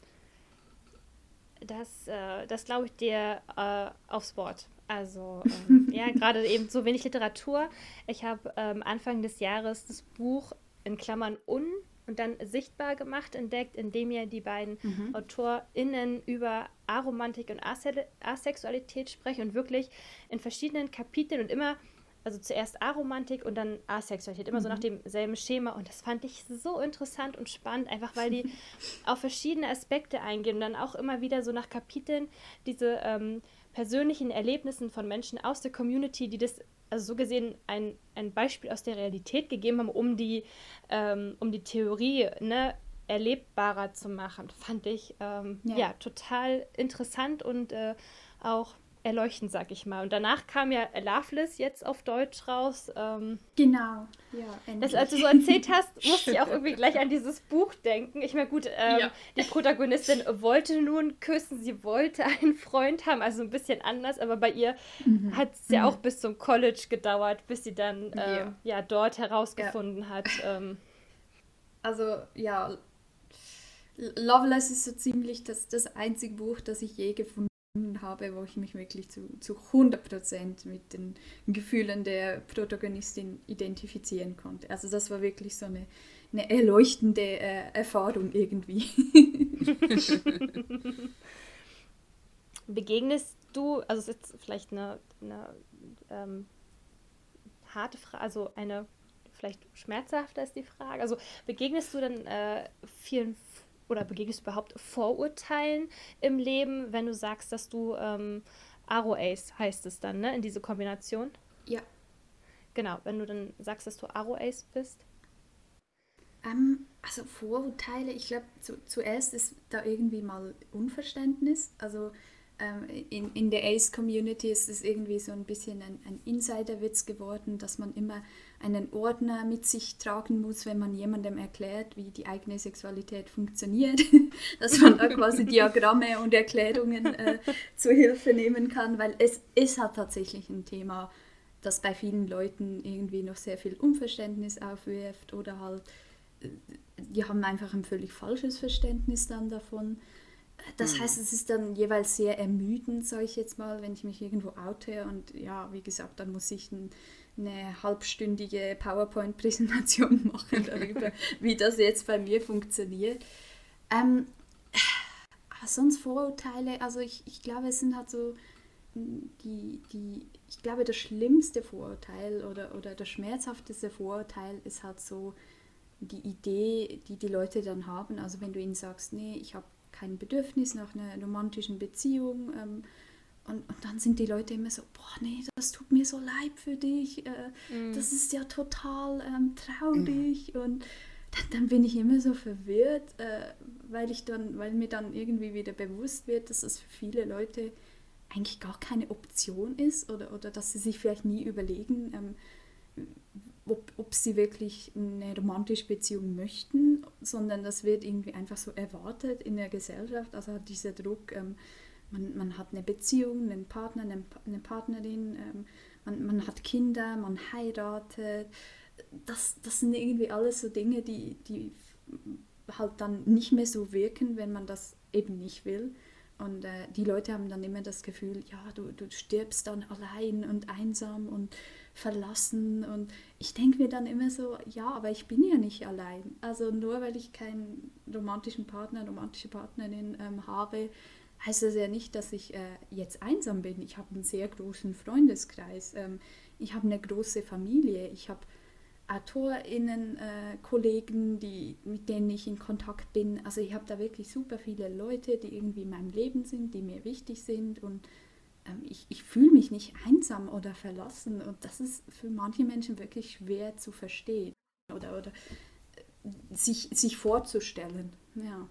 Das, äh, das glaube ich dir äh, aufs Wort. Also, ähm, ja, gerade eben so wenig Literatur. Ich habe ähm, Anfang des Jahres das Buch in Klammern un und dann sichtbar gemacht, entdeckt, indem ja die beiden mhm. AutorInnen über Aromantik und Ase- Asexualität sprechen und wirklich in verschiedenen Kapiteln und immer, also zuerst Aromantik und dann Asexualität, immer mhm. so nach demselben Schema. Und das fand ich so interessant und spannend, einfach weil die auf verschiedene Aspekte eingehen und dann auch immer wieder so nach Kapiteln diese ähm, persönlichen Erlebnissen von Menschen aus der Community, die das, also so gesehen, ein, ein Beispiel aus der Realität gegeben haben, um die, ähm, um die Theorie, ne, erlebbarer zu machen. Fand ich ähm, ja. ja total interessant und äh, auch erleuchtend, sag ich mal. Und danach kam ja Loveless jetzt auf Deutsch raus. Ähm, genau, ja, endlich. Das, als du so erzählt hast, musste ich auch irgendwie gleich an dieses Buch denken. Ich meine, gut, ähm, ja. die Protagonistin wollte nun küssen, sie wollte einen Freund haben, also ein bisschen anders, aber bei ihr mhm. hat es ja mhm. auch bis zum College gedauert, bis sie dann ähm, ja. ja dort herausgefunden ja. hat. Ähm, also, ja, Loveless ist so ziemlich das, das einzige Buch, das ich je gefunden habe, wo ich mich wirklich zu, zu hundert Prozent mit den Gefühlen der Protagonistin identifizieren konnte. Also das war wirklich so eine, eine erleuchtende äh, Erfahrung irgendwie. Begegnest du, also es ist jetzt vielleicht eine, eine ähm, harte Frage, also eine vielleicht schmerzhafter ist die Frage, also begegnest du dann äh, vielen oder begegnest du überhaupt Vorurteilen im Leben, wenn du sagst, dass du ähm, Aro-Ace heißt es dann, ne, in diese Kombination? Ja. Genau, wenn du dann sagst, dass du Aro-Ace bist? Ähm, also Vorurteile, ich glaube, zu, zuerst ist da irgendwie mal Unverständnis. Also ähm, in, in der Ace-Community ist es irgendwie so ein bisschen ein, ein Insiderwitz geworden, dass man immer einen Ordner mit sich tragen muss, wenn man jemandem erklärt, wie die eigene Sexualität funktioniert, dass man da quasi Diagramme und Erklärungen äh, zur Hilfe nehmen kann, weil es ist halt tatsächlich ein Thema, das bei vielen Leuten irgendwie noch sehr viel Unverständnis aufwirft oder halt, die haben einfach ein völlig falsches Verständnis dann davon. Das heißt, es ist dann jeweils sehr ermüdend, sage ich jetzt mal, wenn ich mich irgendwo oute und ja, wie gesagt, dann muss ich ein, eine halbstündige PowerPoint-Präsentation machen darüber, wie das jetzt bei mir funktioniert. Ähm, sonst Vorurteile, also ich, ich glaube, es sind halt so die, die, ich glaube, das schlimmste Vorurteil oder, oder das schmerzhafteste Vorurteil ist halt so die Idee, die die Leute dann haben, also wenn du ihnen sagst, nee, ich habe kein Bedürfnis nach einer romantischen Beziehung ähm, und, und dann sind die Leute immer so, boah, nee, das tut mir so leid für dich, äh, mm. das ist ja total ähm, traurig mm. und dann, dann bin ich immer so verwirrt, äh, weil ich dann, weil mir dann irgendwie wieder bewusst wird, dass das für viele Leute eigentlich gar keine Option ist oder, oder dass sie sich vielleicht nie überlegen, ähm, Ob, ob sie wirklich eine romantische Beziehung möchten, sondern das wird irgendwie einfach so erwartet in der Gesellschaft. Also hat dieser Druck, ähm, man, man hat eine Beziehung, einen Partner, eine, eine Partnerin, ähm, man, man hat Kinder, man heiratet. Das, das sind irgendwie alles so Dinge, die, die halt dann nicht mehr so wirken, wenn man das eben nicht will. Und äh, die Leute haben dann immer das Gefühl, ja, du, du stirbst dann allein und einsam und verlassen. Und ich denke mir dann immer so, ja, aber ich bin ja nicht allein. Also nur weil ich keinen romantischen Partner, romantische Partnerin ähm, habe, heißt das ja nicht, dass ich äh, jetzt einsam bin. Ich habe einen sehr großen Freundeskreis. Ähm, ich habe eine große Familie. Ich habe AutorInnen, äh, Kollegen, die, mit denen ich in Kontakt bin. Also ich habe da wirklich super viele Leute, die irgendwie in meinem Leben sind, die mir wichtig sind und ähm, ich, ich fühle mich nicht einsam oder verlassen und das ist für manche Menschen wirklich schwer zu verstehen oder, oder äh, sich, sich vorzustellen. Ja.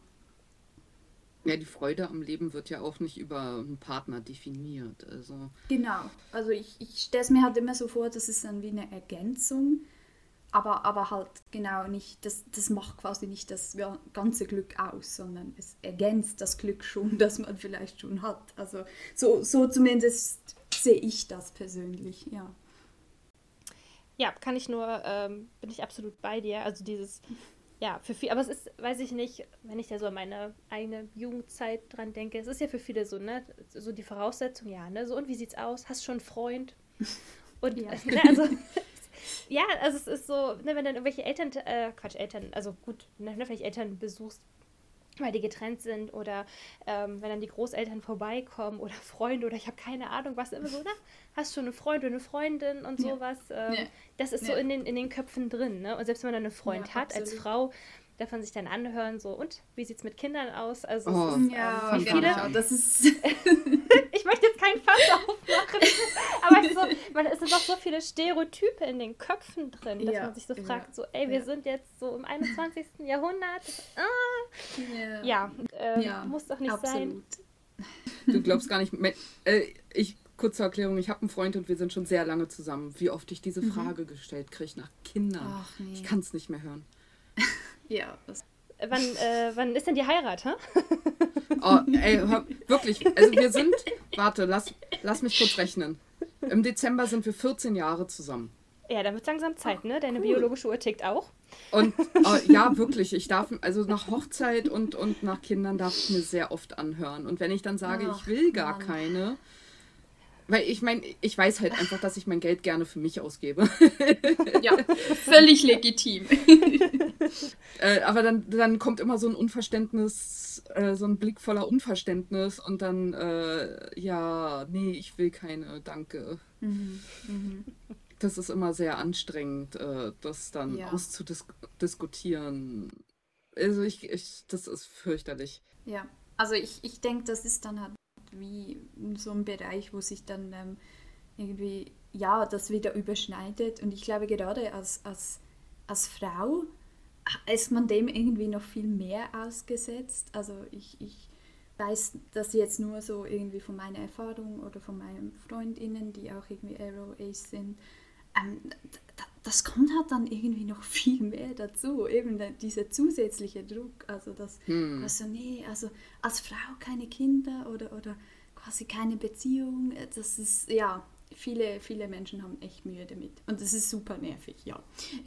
Ja, die Freude am Leben wird ja auch nicht über einen Partner definiert. Also. Genau, also ich, ich stelle es mir halt immer so vor, das ist dann wie eine Ergänzung. Aber, aber halt genau nicht, das, das macht quasi nicht das ganze Glück aus, sondern es ergänzt das Glück schon, das man vielleicht schon hat. Also so, so zumindest sehe ich das persönlich, ja. Ja, kann ich nur, ähm, bin ich absolut bei dir. Also dieses, ja, für viele, aber es ist, weiß ich nicht, wenn ich da so an meine eigene Jugendzeit dran denke, es ist ja für viele so, ne, so die Voraussetzung, ja, ne, so und wie sieht's aus? Hast du schon einen Freund? Und, Ja. ne, also... Ja, also es ist so, ne, wenn dann irgendwelche Eltern, äh, Quatsch, Eltern, also gut, ne, vielleicht Eltern besuchst, weil die getrennt sind oder ähm, wenn dann die Großeltern vorbeikommen oder Freunde oder ich habe keine Ahnung, was immer so, na, hast du einen Freund oder eine Freundin und Ja. sowas, ähm, Ja. das ist Ja. so in den, in den Köpfen drin, ne, und selbst wenn man dann einen Freund Ja, hat, als absolut. Frau, darf man sich dann anhören, so, und, wie sieht's mit Kindern aus? Also Oh, es ist, Ja, ähm, für fang viele, gar nicht das ist... ich möchte jetzt kein Fass aufmachen, aber es, ist so, man, es sind doch so viele Stereotype in den Köpfen drin, dass Ja, man sich so ja, fragt, so, ey, wir ja. sind jetzt so im einundzwanzigsten Jahrhundert, ah, Ja, ja, ähm, ja, muss doch nicht absolut. Du glaubst gar nicht, me- äh, ich, kurze Erklärung, ich habe einen Freund und wir sind schon sehr lange zusammen. Wie oft ich diese Frage gestellt kriege nach Kindern. Ach nee. Ich kann es nicht mehr hören. Ja, das sein. Wann, äh, wann ist denn die Heirat, hä? Oh, ey, hör, wirklich, also wir sind, warte, lass, lass mich kurz rechnen. Im Dezember sind wir vierzehn Jahre zusammen. Ja, dann wird langsam Zeit, ne? Deine cool. biologische Uhr tickt auch. Und äh, ja, wirklich, ich darf, also nach Hochzeit und, und nach Kindern darf ich mir sehr oft anhören. Und wenn ich dann sage, Ach, ich will gar Mann. keine, weil ich meine, ich weiß halt einfach, dass ich mein Geld gerne für mich ausgebe. ja, völlig legitim. Äh, aber dann, dann kommt immer so ein Unverständnis, äh, so ein Blick voller Unverständnis und dann, äh, ja, nee, ich will keine, danke. Mhm. Mhm. Das ist immer sehr anstrengend, äh, das dann Ja. auszudiskutieren. Also ich, ich, das ist fürchterlich. Ja, also ich, ich denke, das ist dann halt wie so ein Bereich, wo sich dann ähm, irgendwie, ja, das wieder überschneidet. Und ich glaube, gerade als, als, als Frau ist man dem irgendwie noch viel mehr ausgesetzt. Also ich, ich weiß das jetzt nur so irgendwie von meiner Erfahrung oder von meinen FreundInnen, die auch irgendwie Aero Ace sind. Ähm, d- das kommt halt dann irgendwie noch viel mehr dazu, eben der, dieser zusätzliche Druck, also das, Hm. also nee, also als Frau keine Kinder oder, oder quasi keine Beziehung, äh, das ist, ja, viele, viele Menschen haben echt Mühe damit und das ist super nervig, ja.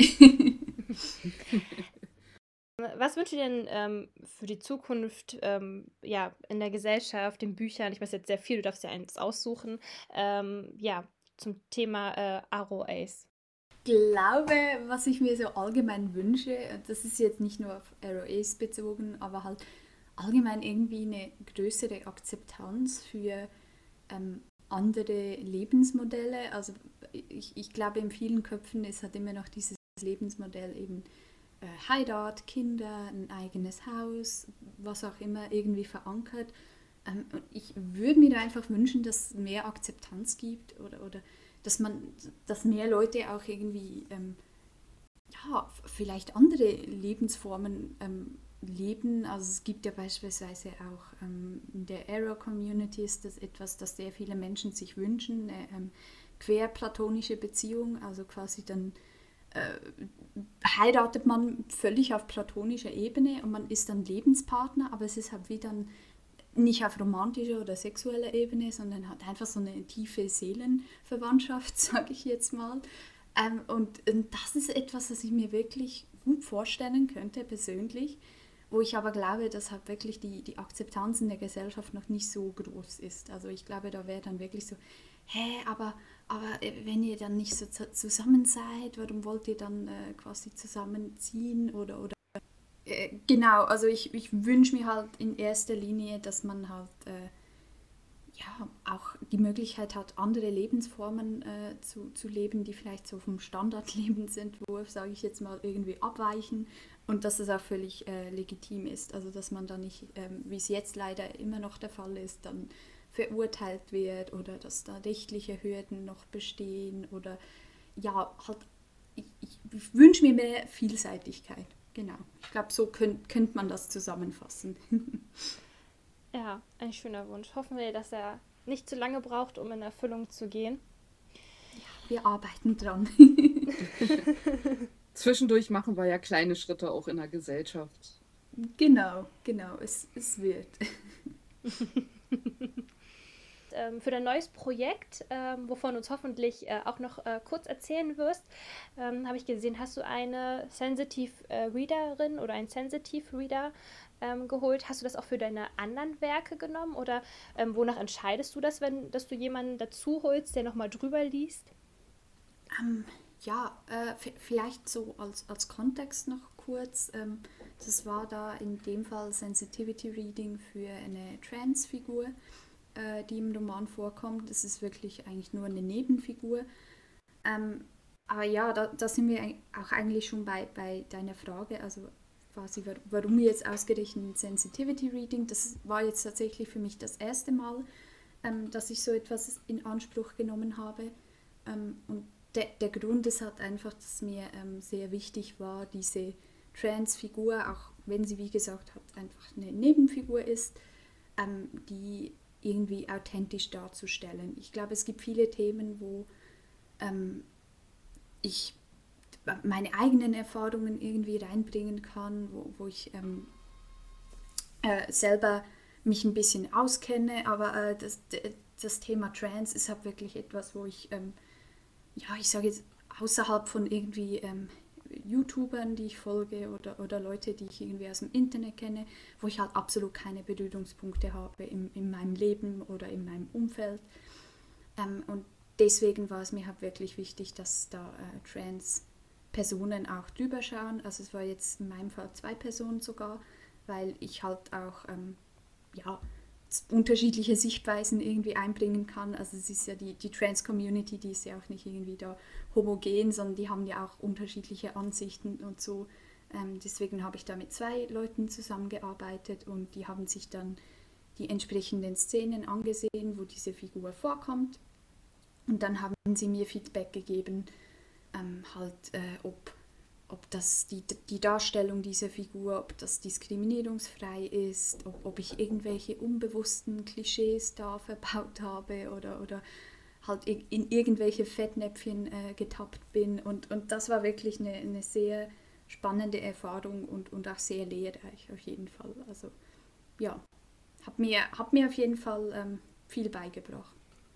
Was wünschst du denn ähm, für die Zukunft ähm, ja, in der Gesellschaft, in Büchern? Ich weiß jetzt sehr viel, du darfst ja eins aussuchen. Ähm, ja, zum Thema äh, Aro Ace. Ich glaube, was ich mir so allgemein wünsche, das ist jetzt nicht nur auf Aero Ace bezogen, aber halt allgemein irgendwie eine größere Akzeptanz für ähm, andere Lebensmodelle. Also ich, ich glaube, in vielen Köpfen ist halt immer noch dieses Lebensmodell eben äh, Heirat, Kinder, ein eigenes Haus, was auch immer irgendwie verankert. Ähm, und ich würde mir da einfach wünschen, dass es mehr Akzeptanz gibt oder, oder dass man, dass mehr Leute auch irgendwie ähm, ja, vielleicht andere Lebensformen ähm, leben. Also es gibt ja beispielsweise auch ähm, in der Aero-Community ist das etwas, das sehr viele Menschen sich wünschen, eine ähm, querplatonische Beziehung, also quasi dann äh, heiratet man völlig auf platonischer Ebene und man ist dann Lebenspartner, aber es ist halt wie dann nicht auf romantischer oder sexueller Ebene, sondern hat einfach so eine tiefe Seelenverwandtschaft, sage ich jetzt mal. Ähm, und, und das ist etwas, das ich mir wirklich gut vorstellen könnte, persönlich, wo ich aber glaube, dass halt wirklich die, die Akzeptanz in der Gesellschaft noch nicht so groß ist. Also ich glaube, da wäre dann wirklich so, hä, aber, aber wenn ihr dann nicht so zusammen seid, warum wollt ihr dann äh, quasi zusammenziehen oder, oder äh, genau, also ich, ich wünsche mir halt in erster Linie, dass man halt äh, ja, auch die Möglichkeit hat, andere Lebensformen äh, zu, zu leben, die vielleicht so vom Standardlebensentwurf, sage ich jetzt mal, irgendwie abweichen und dass es auch völlig äh, legitim ist. Also dass man da nicht, ähm, wie es jetzt leider immer noch der Fall ist, dann verurteilt wird oder dass da rechtliche Hürden noch bestehen oder ja, halt, ich, ich wünsche mir mehr Vielseitigkeit. Genau. Ich glaube, so könnt, könnte man das zusammenfassen. Ja, ein schöner Wunsch. Hoffen wir, dass er nicht zu lange braucht, um in Erfüllung zu gehen. Ja, wir arbeiten dran. Zwischendurch machen wir ja kleine Schritte auch in der Gesellschaft. Genau, genau, es, es wird. ähm, für dein neues Projekt, ähm, wovon du uns hoffentlich äh, auch noch äh, kurz erzählen wirst, ähm, habe ich gesehen, hast du eine Sensitive äh, Readerin oder einen Sensitive Reader ähm, geholt. Hast du das auch für deine anderen Werke genommen oder ähm, wonach entscheidest du das, wenn, dass du jemanden dazu holst, der nochmal drüber liest? Ähm, ja, äh, f- vielleicht so als, als Kontext noch kurz. Ähm, das war da in dem Fall Sensitivity Reading für eine Trans-Figur, äh, die im Roman vorkommt. Das ist wirklich eigentlich nur eine Nebenfigur. Ähm, aber ja, da, da sind wir auch eigentlich schon bei, bei deiner Frage, also quasi, warum jetzt ausgerechnet Sensitivity Reading. Das war jetzt tatsächlich für mich das erste Mal, ähm, dass ich so etwas in Anspruch genommen habe. Ähm, und der, der Grund ist halt einfach, dass mir ähm, sehr wichtig war, diese Trans-Figur, auch wenn sie, wie gesagt, halt einfach eine Nebenfigur ist, ähm, die irgendwie authentisch darzustellen. Ich glaube, es gibt viele Themen, wo ähm, ich meine eigenen Erfahrungen irgendwie reinbringen kann, wo, wo ich ähm, äh, selber mich ein bisschen auskenne, aber äh, das, das Thema Trans ist halt wirklich etwas, wo ich, ähm, ja, ich sage jetzt, außerhalb von irgendwie ähm, YouTubern, die ich folge oder, oder Leute, die ich irgendwie aus dem Internet kenne, wo ich halt absolut keine Berührungspunkte habe in, in meinem Leben oder in meinem Umfeld. Ähm, und deswegen war es mir halt wirklich wichtig, dass da äh, Trans Personen auch drüber schauen. Also es war jetzt in meinem Fall zwei Personen sogar, weil ich halt auch ähm, ja, unterschiedliche Sichtweisen irgendwie einbringen kann. Also es ist ja die, die Trans-Community, die ist ja auch nicht irgendwie da homogen, sondern die haben ja auch unterschiedliche Ansichten und so. Ähm, deswegen habe ich da mit zwei Leuten zusammengearbeitet und die haben sich dann die entsprechenden Szenen angesehen, wo diese Figur vorkommt. Und dann haben sie mir Feedback gegeben, Ähm, halt, äh, ob, ob das die, die Darstellung dieser Figur, ob das diskriminierungsfrei ist, ob, ob ich irgendwelche unbewussten Klischees da verbaut habe oder, oder halt in irgendwelche Fettnäpfchen äh, getappt bin. Und, und das war wirklich eine, eine sehr spannende Erfahrung und, und auch sehr lehrreich auf jeden Fall. Also ja, hat mir, hat mir auf jeden Fall ähm, viel beigebracht.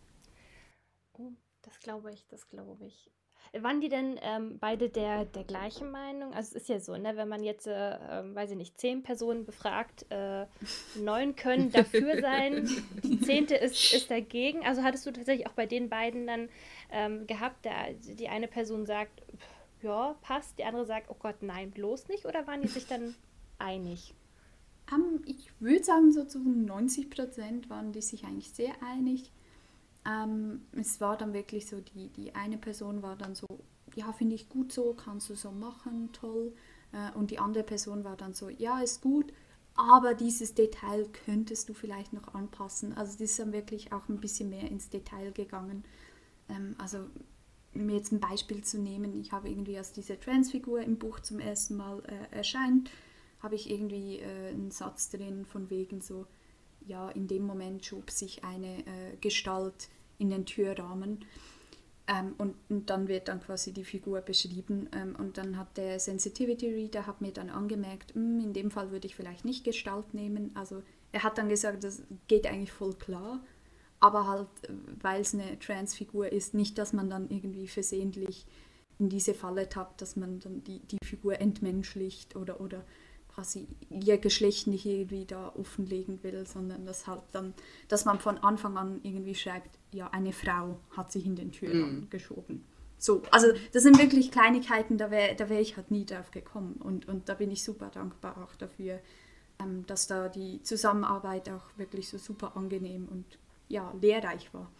Oh, das glaube ich, das glaube ich. Waren die denn ähm, beide der, der gleichen Meinung? Also es ist ja so, ne, wenn man jetzt, äh, ähm, weiß ich nicht, zehn Personen befragt, äh, neun können dafür sein, die zehnte ist, ist dagegen. Also hattest du tatsächlich auch bei den beiden dann ähm, gehabt, der, die eine Person sagt, pff, ja, passt, die andere sagt, oh Gott, nein, bloß nicht, oder waren die sich dann einig? Um, ich würde sagen, so zu neunzig Prozent waren die sich eigentlich sehr einig. Ähm, es war dann wirklich so, die, die eine Person war dann so, ja, finde ich gut so, kannst du so machen, toll. Äh, und die andere Person war dann so, ja, ist gut, aber dieses Detail könntest du vielleicht noch anpassen. Also das ist dann wirklich auch ein bisschen mehr ins Detail gegangen. Ähm, also um mir jetzt ein Beispiel zu nehmen, ich habe irgendwie, als diese Transfigur im Buch zum ersten Mal äh, erscheint, habe ich irgendwie äh, einen Satz drin von wegen so, ja, in dem Moment schob sich eine äh, Gestalt in den Türrahmen ähm, und, und dann wird dann quasi die Figur beschrieben ähm, und dann hat der Sensitivity Reader hat mir dann angemerkt, in dem Fall würde ich vielleicht nicht Gestalt nehmen, also er hat dann gesagt, das geht eigentlich voll klar, aber halt, weil es eine Transfigur ist, nicht, dass man dann irgendwie versehentlich in diese Falle tappt, dass man dann die, die Figur entmenschlicht oder, oder quasi ihr Geschlecht nicht irgendwie da offenlegen will, sondern dass halt dann, dass man von Anfang an irgendwie schreibt, ja, eine Frau hat sich in den Türrahmen mm. geschoben. So, also das sind wirklich Kleinigkeiten, da wäre da wär ich halt nie drauf gekommen. Und, und da bin ich super dankbar auch dafür, ähm, dass da die Zusammenarbeit auch wirklich so super angenehm und ja, lehrreich war.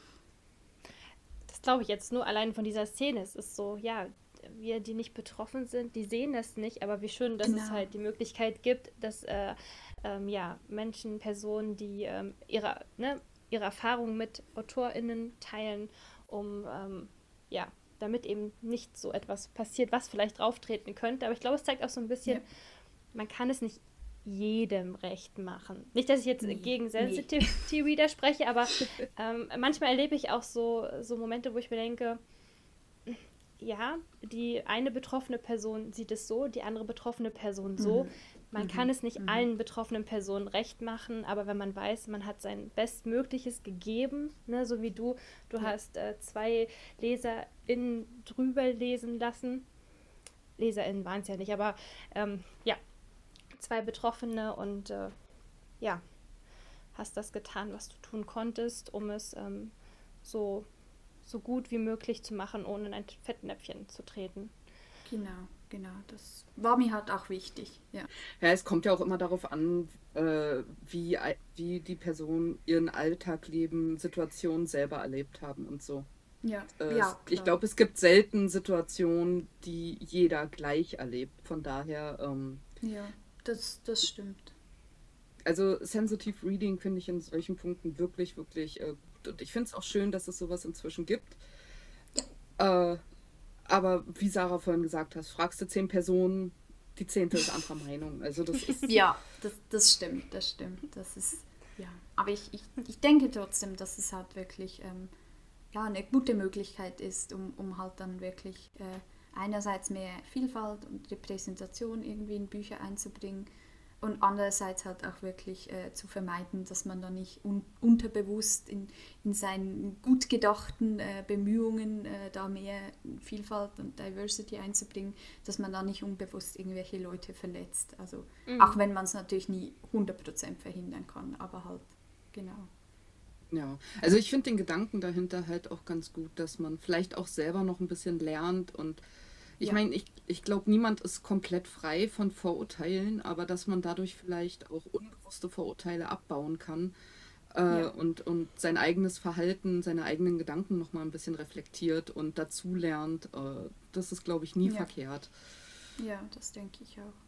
Das glaube ich jetzt nur allein von dieser Szene. Es ist so, ja, wir, die nicht betroffen sind, die sehen das nicht, aber wie schön, dass Genau. es halt die Möglichkeit gibt, dass äh, ähm, ja, Menschen, Personen, die ähm, ihre, ne, ihre Erfahrungen mit AutorInnen teilen, um ähm, ja, damit eben nicht so etwas passiert, was vielleicht drauftreten könnte. Aber ich glaube, es zeigt auch so ein bisschen, Ja. man kann es nicht jedem recht machen. Nicht, dass ich jetzt Nee, gegen nee. Sensitivity Reader spreche, aber ähm, manchmal erlebe ich auch so, so Momente, wo ich mir denke, ja, die eine betroffene Person sieht es so, die andere betroffene Person so. Mhm. Man Mhm. kann es nicht Mhm. allen betroffenen Personen recht machen, aber wenn man weiß, man hat sein Bestmögliches gegeben, ne, so wie du, du Ja. hast äh, zwei LeserInnen drüber lesen lassen. LeserInnen waren es ja nicht, aber ähm, ja, zwei Betroffene und äh, ja, hast das getan, was du tun konntest, um es ähm, so, so gut wie möglich zu machen, ohne in ein Fettnäpfchen zu treten. Genau, genau. Das war mir halt auch wichtig. Ja, Ja, es kommt ja auch immer darauf an, äh, wie, ei- wie die Personen ihren Alltag leben, Situationen selber erlebt haben und so. ja, Äh, ja es- ich klar. glaube, es gibt selten Situationen, die jeder gleich erlebt. Von daher, ähm, Ja, das, das stimmt. also Sensitive Reading finde ich in solchen Punkten wirklich, wirklich äh, gut. Und ich finde es auch schön, dass es sowas inzwischen gibt. Äh, aber wie Sarah vorhin gesagt hat, fragst du zehn Personen, die zehnte ist anderer Meinung. Also das ist, Ja, das, das stimmt, das stimmt. Das ist, ja. Aber ich, ich, ich denke trotzdem, dass es halt wirklich ähm, ja, eine gute Möglichkeit ist, um, um halt dann wirklich äh, einerseits mehr Vielfalt und Repräsentation irgendwie in Bücher einzubringen und andererseits halt auch wirklich äh, zu vermeiden, dass man da nicht un unterbewusst in, in seinen gut gedachten äh, Bemühungen, äh, da mehr Vielfalt und Diversity einzubringen, dass man da nicht unbewusst irgendwelche Leute verletzt. Also Mhm. auch wenn man es natürlich nie hundert Prozent verhindern kann, aber halt, genau. ja. Also ich finde den Gedanken dahinter halt auch ganz gut, dass man vielleicht auch selber noch ein bisschen lernt und ich Ja. meine, ich, ich glaube, niemand ist komplett frei von Vorurteilen, aber dass man dadurch vielleicht auch unbewusste Vorurteile abbauen kann äh, Ja. und, und sein eigenes Verhalten, seine eigenen Gedanken nochmal ein bisschen reflektiert und dazu lernt. Äh, das ist, glaube ich, nie Ja. verkehrt. Ja, das denke ich auch.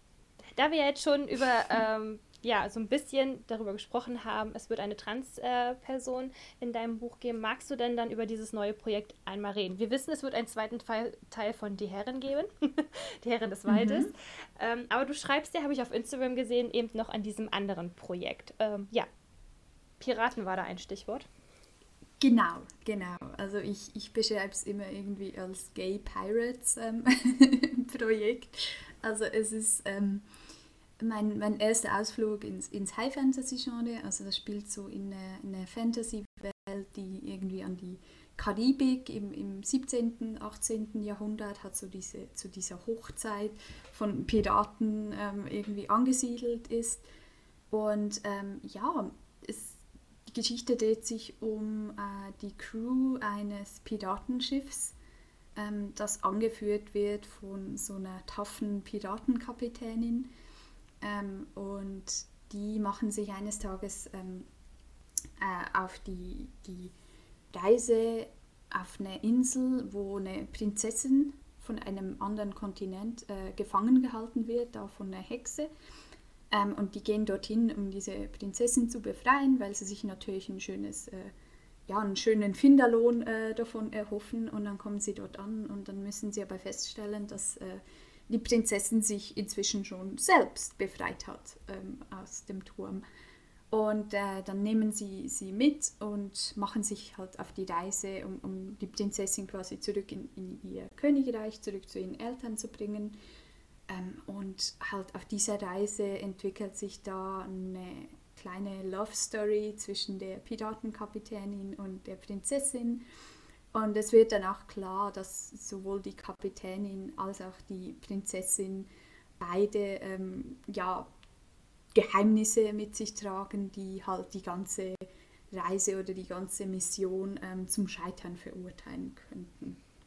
Da wir jetzt schon über, ähm, ja, so ein bisschen darüber gesprochen haben, es wird eine Trans-Person in deinem Buch geben, magst du denn dann über dieses neue Projekt einmal reden? Wir wissen, es wird einen zweiten Teil, Teil von Die Herren geben, Die Herren des Waldes, Mhm. ähm, aber du schreibst ja, habe ich auf Instagram gesehen, eben noch an diesem anderen Projekt. Ähm, ja, Piraten war da ein Stichwort. Genau, genau. Also ich, ich beschreibe es immer irgendwie als Gay Pirates ähm, Projekt. Also es ist ähm, mein, mein erster Ausflug ins, ins High Fantasy Genre. Also das spielt so in einer eine Fantasy-Welt, die irgendwie an die Karibik im, im siebzehnten, achtzehnten Jahrhundert hat so diese, zu dieser Hochzeit von Piraten ähm, irgendwie angesiedelt ist. Und ähm, ja, es die Geschichte dreht sich um äh, die Crew eines Piratenschiffs, ähm, das angeführt wird von so einer taffen Piratenkapitänin. Ähm, und die machen sich eines Tages ähm, äh, auf die, die Reise auf eine Insel, wo eine Prinzessin von einem anderen Kontinent äh, gefangen gehalten wird, da von einer Hexe. Ähm, und die gehen dorthin, um diese Prinzessin zu befreien, weil sie sich natürlich ein schönes, äh, ja, einen schönen Finderlohn äh, davon erhoffen. Und dann kommen sie dort an und dann müssen sie aber feststellen, dass äh, die Prinzessin sich inzwischen schon selbst befreit hat ähm, aus dem Turm. Und äh, dann nehmen sie sie mit und machen sich halt auf die Reise, um, um die Prinzessin quasi zurück in, in ihr Königreich, zurück zu ihren Eltern zu bringen. Ähm, und halt auf dieser Reise entwickelt sich da eine kleine Love Story zwischen der Piratenkapitänin und der Prinzessin. Und es wird dann auch klar, dass sowohl die Kapitänin als auch die Prinzessin beide ähm, ja, Geheimnisse mit sich tragen, die halt die ganze Reise oder die ganze Mission ähm, zum Scheitern verurteilen könnten.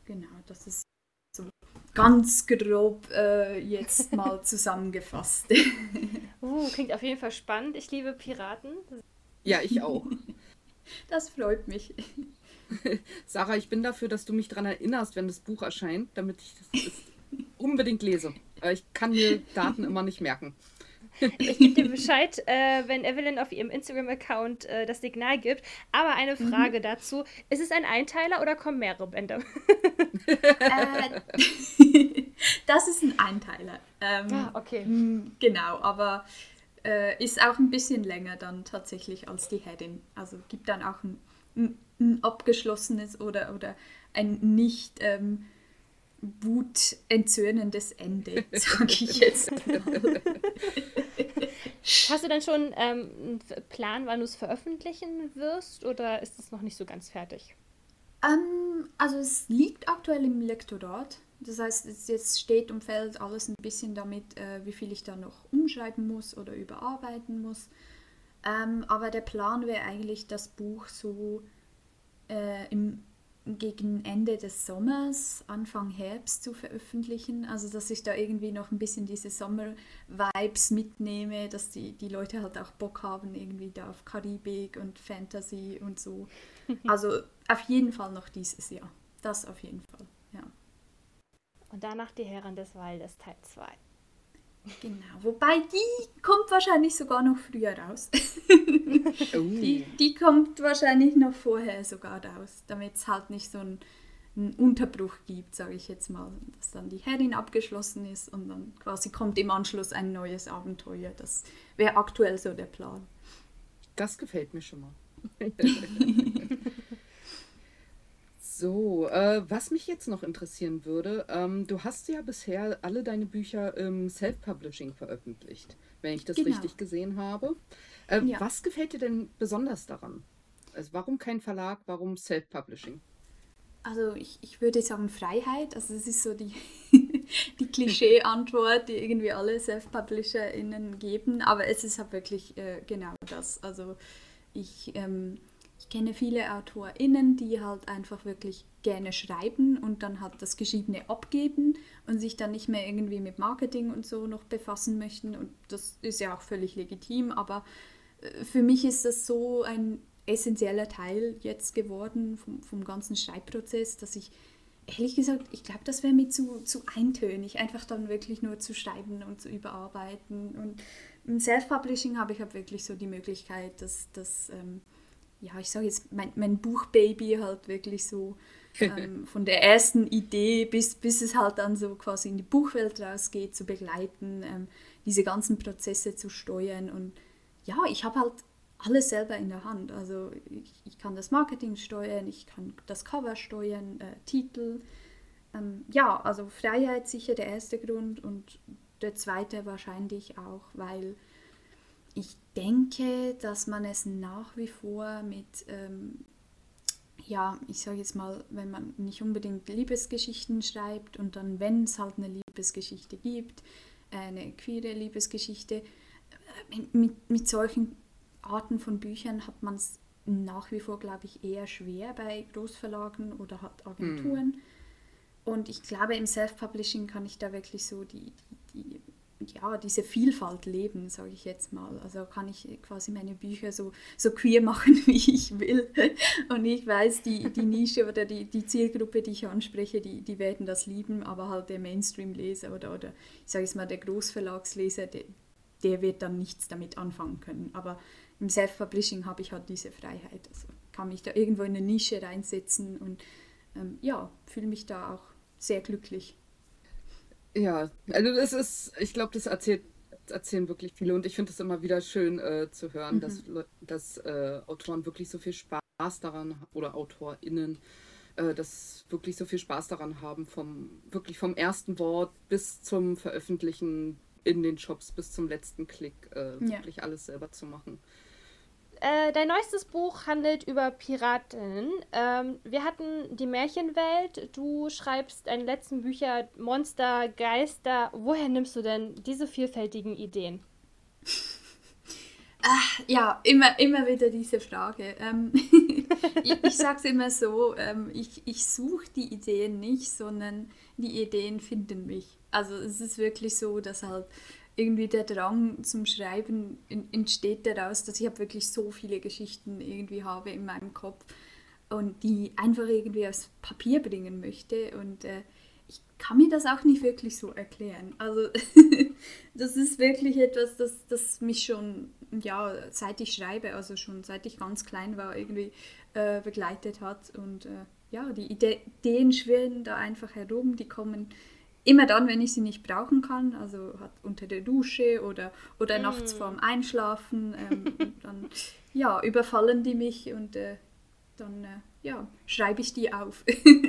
genau, das ist so ganz grob äh, jetzt mal zusammengefasst. Uh, klingt auf jeden Fall spannend. Ich liebe Piraten. Ja, ich auch. Das freut mich. Sarah, ich bin dafür, dass du mich daran erinnerst, wenn das Buch erscheint, damit ich das, das unbedingt lese. Aber ich kann mir Daten immer nicht merken. Ich gebe dir Bescheid, äh, wenn Evelyn auf ihrem Instagram-Account äh, das Signal gibt. Aber eine Frage mhm. dazu. Ist es ein Einteiler oder kommen mehrere Bände? äh, das ist ein Einteiler. Ähm, ah, okay. Genau, aber äh, ist auch ein bisschen länger dann tatsächlich als die Heading. Also gibt dann auch ein, ein, ein abgeschlossenes oder, oder ein nicht ähm, wutentzürnendes Ende, sage ich jetzt mal. Hast du denn schon ähm, einen Plan, wann du es veröffentlichen wirst, oder ist es noch nicht so ganz fertig? Ähm, also es liegt aktuell im Lektorat. Das heißt, es jetzt steht und fällt alles ein bisschen damit, äh, wie viel ich da noch umschreiben muss oder überarbeiten muss. Ähm, aber der Plan wäre eigentlich, das Buch so äh, im gegen Ende des Sommers, Anfang Herbst zu veröffentlichen. Also dass ich da irgendwie noch ein bisschen diese Sommer-Vibes mitnehme, dass die, die Leute halt auch Bock haben, irgendwie da auf Karibik und Fantasy und so. Also auf jeden Fall noch dieses Jahr. Das auf jeden Fall, ja. Und danach die Herren des Waldes Teil zwei. Genau, wobei die kommt wahrscheinlich sogar noch früher raus. oh. die, die kommt wahrscheinlich noch vorher sogar raus, damit es halt nicht so einen, einen Unterbruch gibt, sage ich jetzt mal, dass dann die Herrin abgeschlossen ist und dann quasi kommt im Anschluss ein neues Abenteuer. Das wäre aktuell so der Plan. Das gefällt mir schon mal. So, äh, was mich jetzt noch interessieren würde, ähm, du hast ja bisher alle deine Bücher im Self-Publishing veröffentlicht, wenn ich das Genau. richtig gesehen habe. Äh, Ja. Was gefällt dir denn besonders daran? Also warum kein Verlag, warum Self-Publishing? Also ich, ich würde sagen Freiheit, also das ist so die, die Klischee-Antwort, die irgendwie alle SelfpublisherInnen geben, aber es ist halt wirklich äh, genau das. Also ich, ähm, ich kenne viele AutorInnen, die halt einfach wirklich gerne schreiben und dann halt das Geschriebene abgeben und sich dann nicht mehr irgendwie mit Marketing und so noch befassen möchten und das ist ja auch völlig legitim, aber äh, für mich ist das so ein essentieller Teil jetzt geworden vom, vom ganzen Schreibprozess, dass ich, ehrlich gesagt, ich glaube, das wäre mir zu, zu eintönig, einfach dann wirklich nur zu schreiben und zu überarbeiten. Und im Self-Publishing habe ich halt wirklich so die Möglichkeit, dass, dass ähm, ja, ich sage jetzt, mein, mein Buchbaby halt wirklich so ähm, von der ersten Idee bis, bis es halt dann so quasi in die Buchwelt rausgeht, zu begleiten, ähm, diese ganzen Prozesse zu steuern. Und ja, ich habe halt alles selber in der Hand. Also ich, ich kann das Marketing steuern, ich kann das Cover steuern, äh, Titel. Ähm, ja, also Freiheit sicher der erste Grund und der zweite wahrscheinlich auch, weil ich denke, dass man es nach wie vor mit, ähm, ja, ich sage jetzt mal, wenn man nicht unbedingt Liebesgeschichten schreibt und dann, wenn es halt eine Liebesgeschichte gibt, äh, eine queere Liebesgeschichte, äh, mit, mit solchen Arten von Büchern hat man es nach wie vor, glaube ich, eher schwer bei Großverlagen oder hat Agenturen. Mm. Und ich glaube, im Self-Publishing kann ich da wirklich so die, die, die, ja, diese Vielfalt leben, sage ich jetzt mal. Also kann ich quasi meine Bücher so, so queer machen, wie ich will. Und ich weiß, die, die Nische oder die, die Zielgruppe, die ich anspreche, die, die werden das lieben, aber halt der Mainstream-Leser oder, oder ich sage jetzt mal der Großverlagsleser, der, der wird dann nichts damit anfangen können. Aber im Self-Publishing habe ich halt diese Freiheit. Also kann mich da irgendwo in eine Nische reinsetzen und ähm, ja, fühle mich da auch sehr glücklich. Ja, also das ist, ich glaube, das erzählt, erzählen wirklich viele und ich finde es immer wieder schön äh, zu hören, mhm. dass, dass äh, Autoren wirklich so viel Spaß daran, oder AutorInnen, äh, dass wirklich so viel Spaß daran haben, vom wirklich vom ersten Wort bis zum Veröffentlichen in den Shops, bis zum letzten Klick, äh, wirklich ja. alles selber zu machen. Äh, dein neuestes Buch handelt über Piratinnen. Ähm, wir hatten die Märchenwelt. Du schreibst deine letzten Bücher Monster, Geister. Woher nimmst du denn diese vielfältigen Ideen? Ach, ja, immer, immer wieder diese Frage. Ähm, ich ich sage es immer so, ähm, ich, ich suche die Ideen nicht, sondern die Ideen finden mich. Also es ist wirklich so, dass halt irgendwie der Drang zum Schreiben in, entsteht daraus, dass ich habe wirklich so viele Geschichten irgendwie habe in meinem Kopf und die einfach irgendwie aufs Papier bringen möchte und äh, ich kann mir das auch nicht wirklich so erklären. Also das ist wirklich etwas, das, das mich schon, ja, seit ich schreibe, also schon seit ich ganz klein war, irgendwie äh, begleitet hat. Und äh, ja, die Ide- Ideen schwirren da einfach herum, die kommen immer dann, wenn ich sie nicht brauchen kann, also hat unter der Dusche oder, oder mm. nachts vorm Einschlafen. Ähm, und dann ja, überfallen die mich und äh, dann äh, ja, schreibe ich die auf.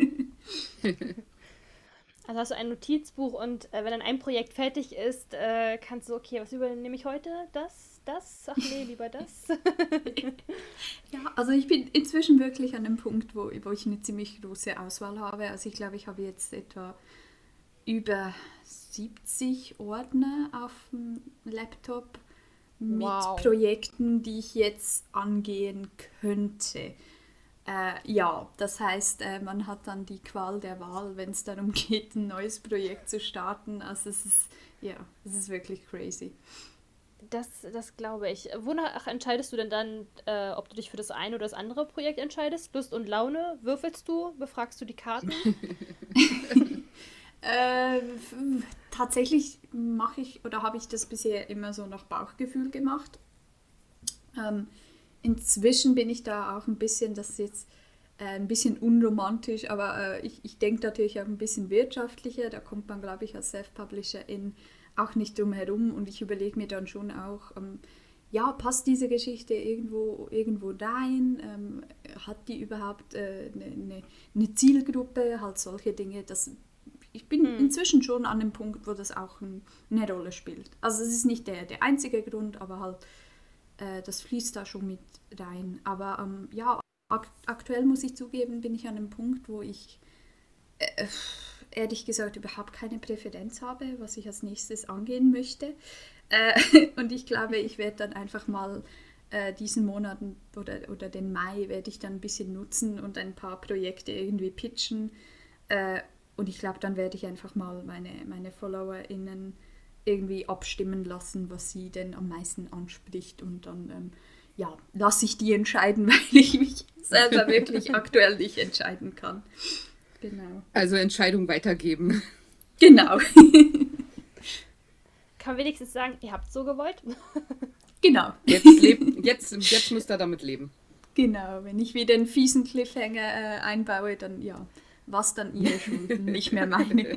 Also hast du ein Notizbuch und äh, wenn dann ein Projekt fertig ist, äh, kannst du, okay, was übernehme ich heute? Das, das? Ach nee, lieber das. Ja, also ich bin inzwischen wirklich an einem Punkt, wo, wo ich eine ziemlich große Auswahl habe. Also ich glaube, ich habe jetzt etwa über siebzig Ordner auf dem Laptop mit Wow. Projekten, die ich jetzt angehen könnte. Äh, ja, das heißt, äh, man hat dann die Qual der Wahl, wenn es darum geht, ein neues Projekt zu starten. Also es ist, ja, es ist wirklich crazy. Das, das glaube ich. Wonach entscheidest du denn dann, äh, ob du dich für das eine oder das andere Projekt entscheidest? Lust und Laune? Würfelst du? Befragst du die Karten? äh, f- tatsächlich mache ich oder habe ich das bisher immer so nach Bauchgefühl gemacht. Ähm, Inzwischen bin ich da auch ein bisschen, das ist jetzt äh, ein bisschen unromantisch, aber äh, ich, ich denke natürlich auch ein bisschen wirtschaftlicher. Da kommt man, glaube ich, als Self-Publisherin auch nicht drum herum. Und ich überlege mir dann schon auch, ähm, ja, passt diese Geschichte irgendwo, irgendwo rein? Ähm, hat die überhaupt äh, eine, eine, eine Zielgruppe? Halt solche Dinge. Das, ich bin Hm. inzwischen schon an dem Punkt, wo das auch ein, eine Rolle spielt. Also es ist nicht der, der einzige Grund, aber halt das fließt da schon mit rein. Aber ähm, ja, ak- aktuell muss ich zugeben, bin ich an einem Punkt, wo ich äh, ehrlich gesagt überhaupt keine Präferenz habe, was ich als nächstes angehen möchte. Äh, und ich glaube, ich werde dann einfach mal äh, diesen Monat oder, oder den Mai werde ich dann ein bisschen nutzen und ein paar Projekte irgendwie pitchen. Äh, und ich glaube, dann werde ich einfach mal meine, meine FollowerInnen irgendwie abstimmen lassen, was sie denn am meisten anspricht und dann ähm, ja, lasse ich die entscheiden, weil ich mich selber wirklich aktuell nicht entscheiden kann. Genau. Also Entscheidung weitergeben. Genau. Kann wenigstens sagen, ihr habt so gewollt. Genau. Jetzt, leb, jetzt, jetzt müsst ihr damit leben. Genau, wenn ich wieder einen fiesen Cliffhanger äh, einbaue, dann ja, was dann ihre Schuld, nicht mehr meine.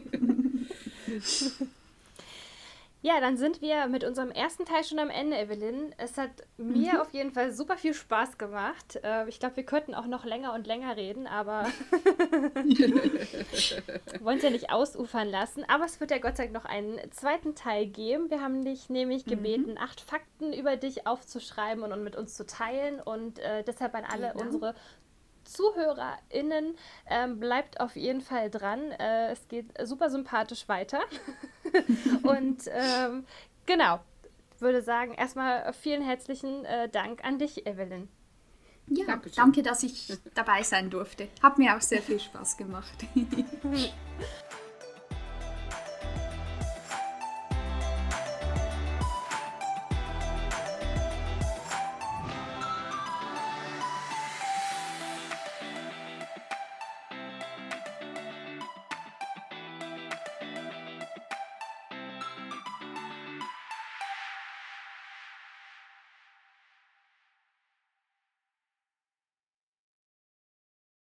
Ja, dann sind wir mit unserem ersten Teil schon am Ende, Evelyn. Es hat mir Mhm. auf jeden Fall super viel Spaß gemacht. Äh, ich glaube, wir könnten auch noch länger und länger reden, aber wollen es ja nicht ausufern lassen. Aber es wird ja Gott sei Dank noch einen zweiten Teil geben. Wir haben dich nämlich gebeten, Mhm. acht Fakten über dich aufzuschreiben und, und mit uns zu teilen. Und äh, deshalb an alle Genau. unsere ZuhörerInnen, ähm, bleibt auf jeden Fall dran. Äh, es geht super sympathisch weiter. Und ähm, genau, würde sagen, erstmal vielen herzlichen äh, Dank an dich, Evelyn. Ja, Dankeschön. danke, dass ich dabei sein durfte. Hat mir auch sehr viel Spaß gemacht.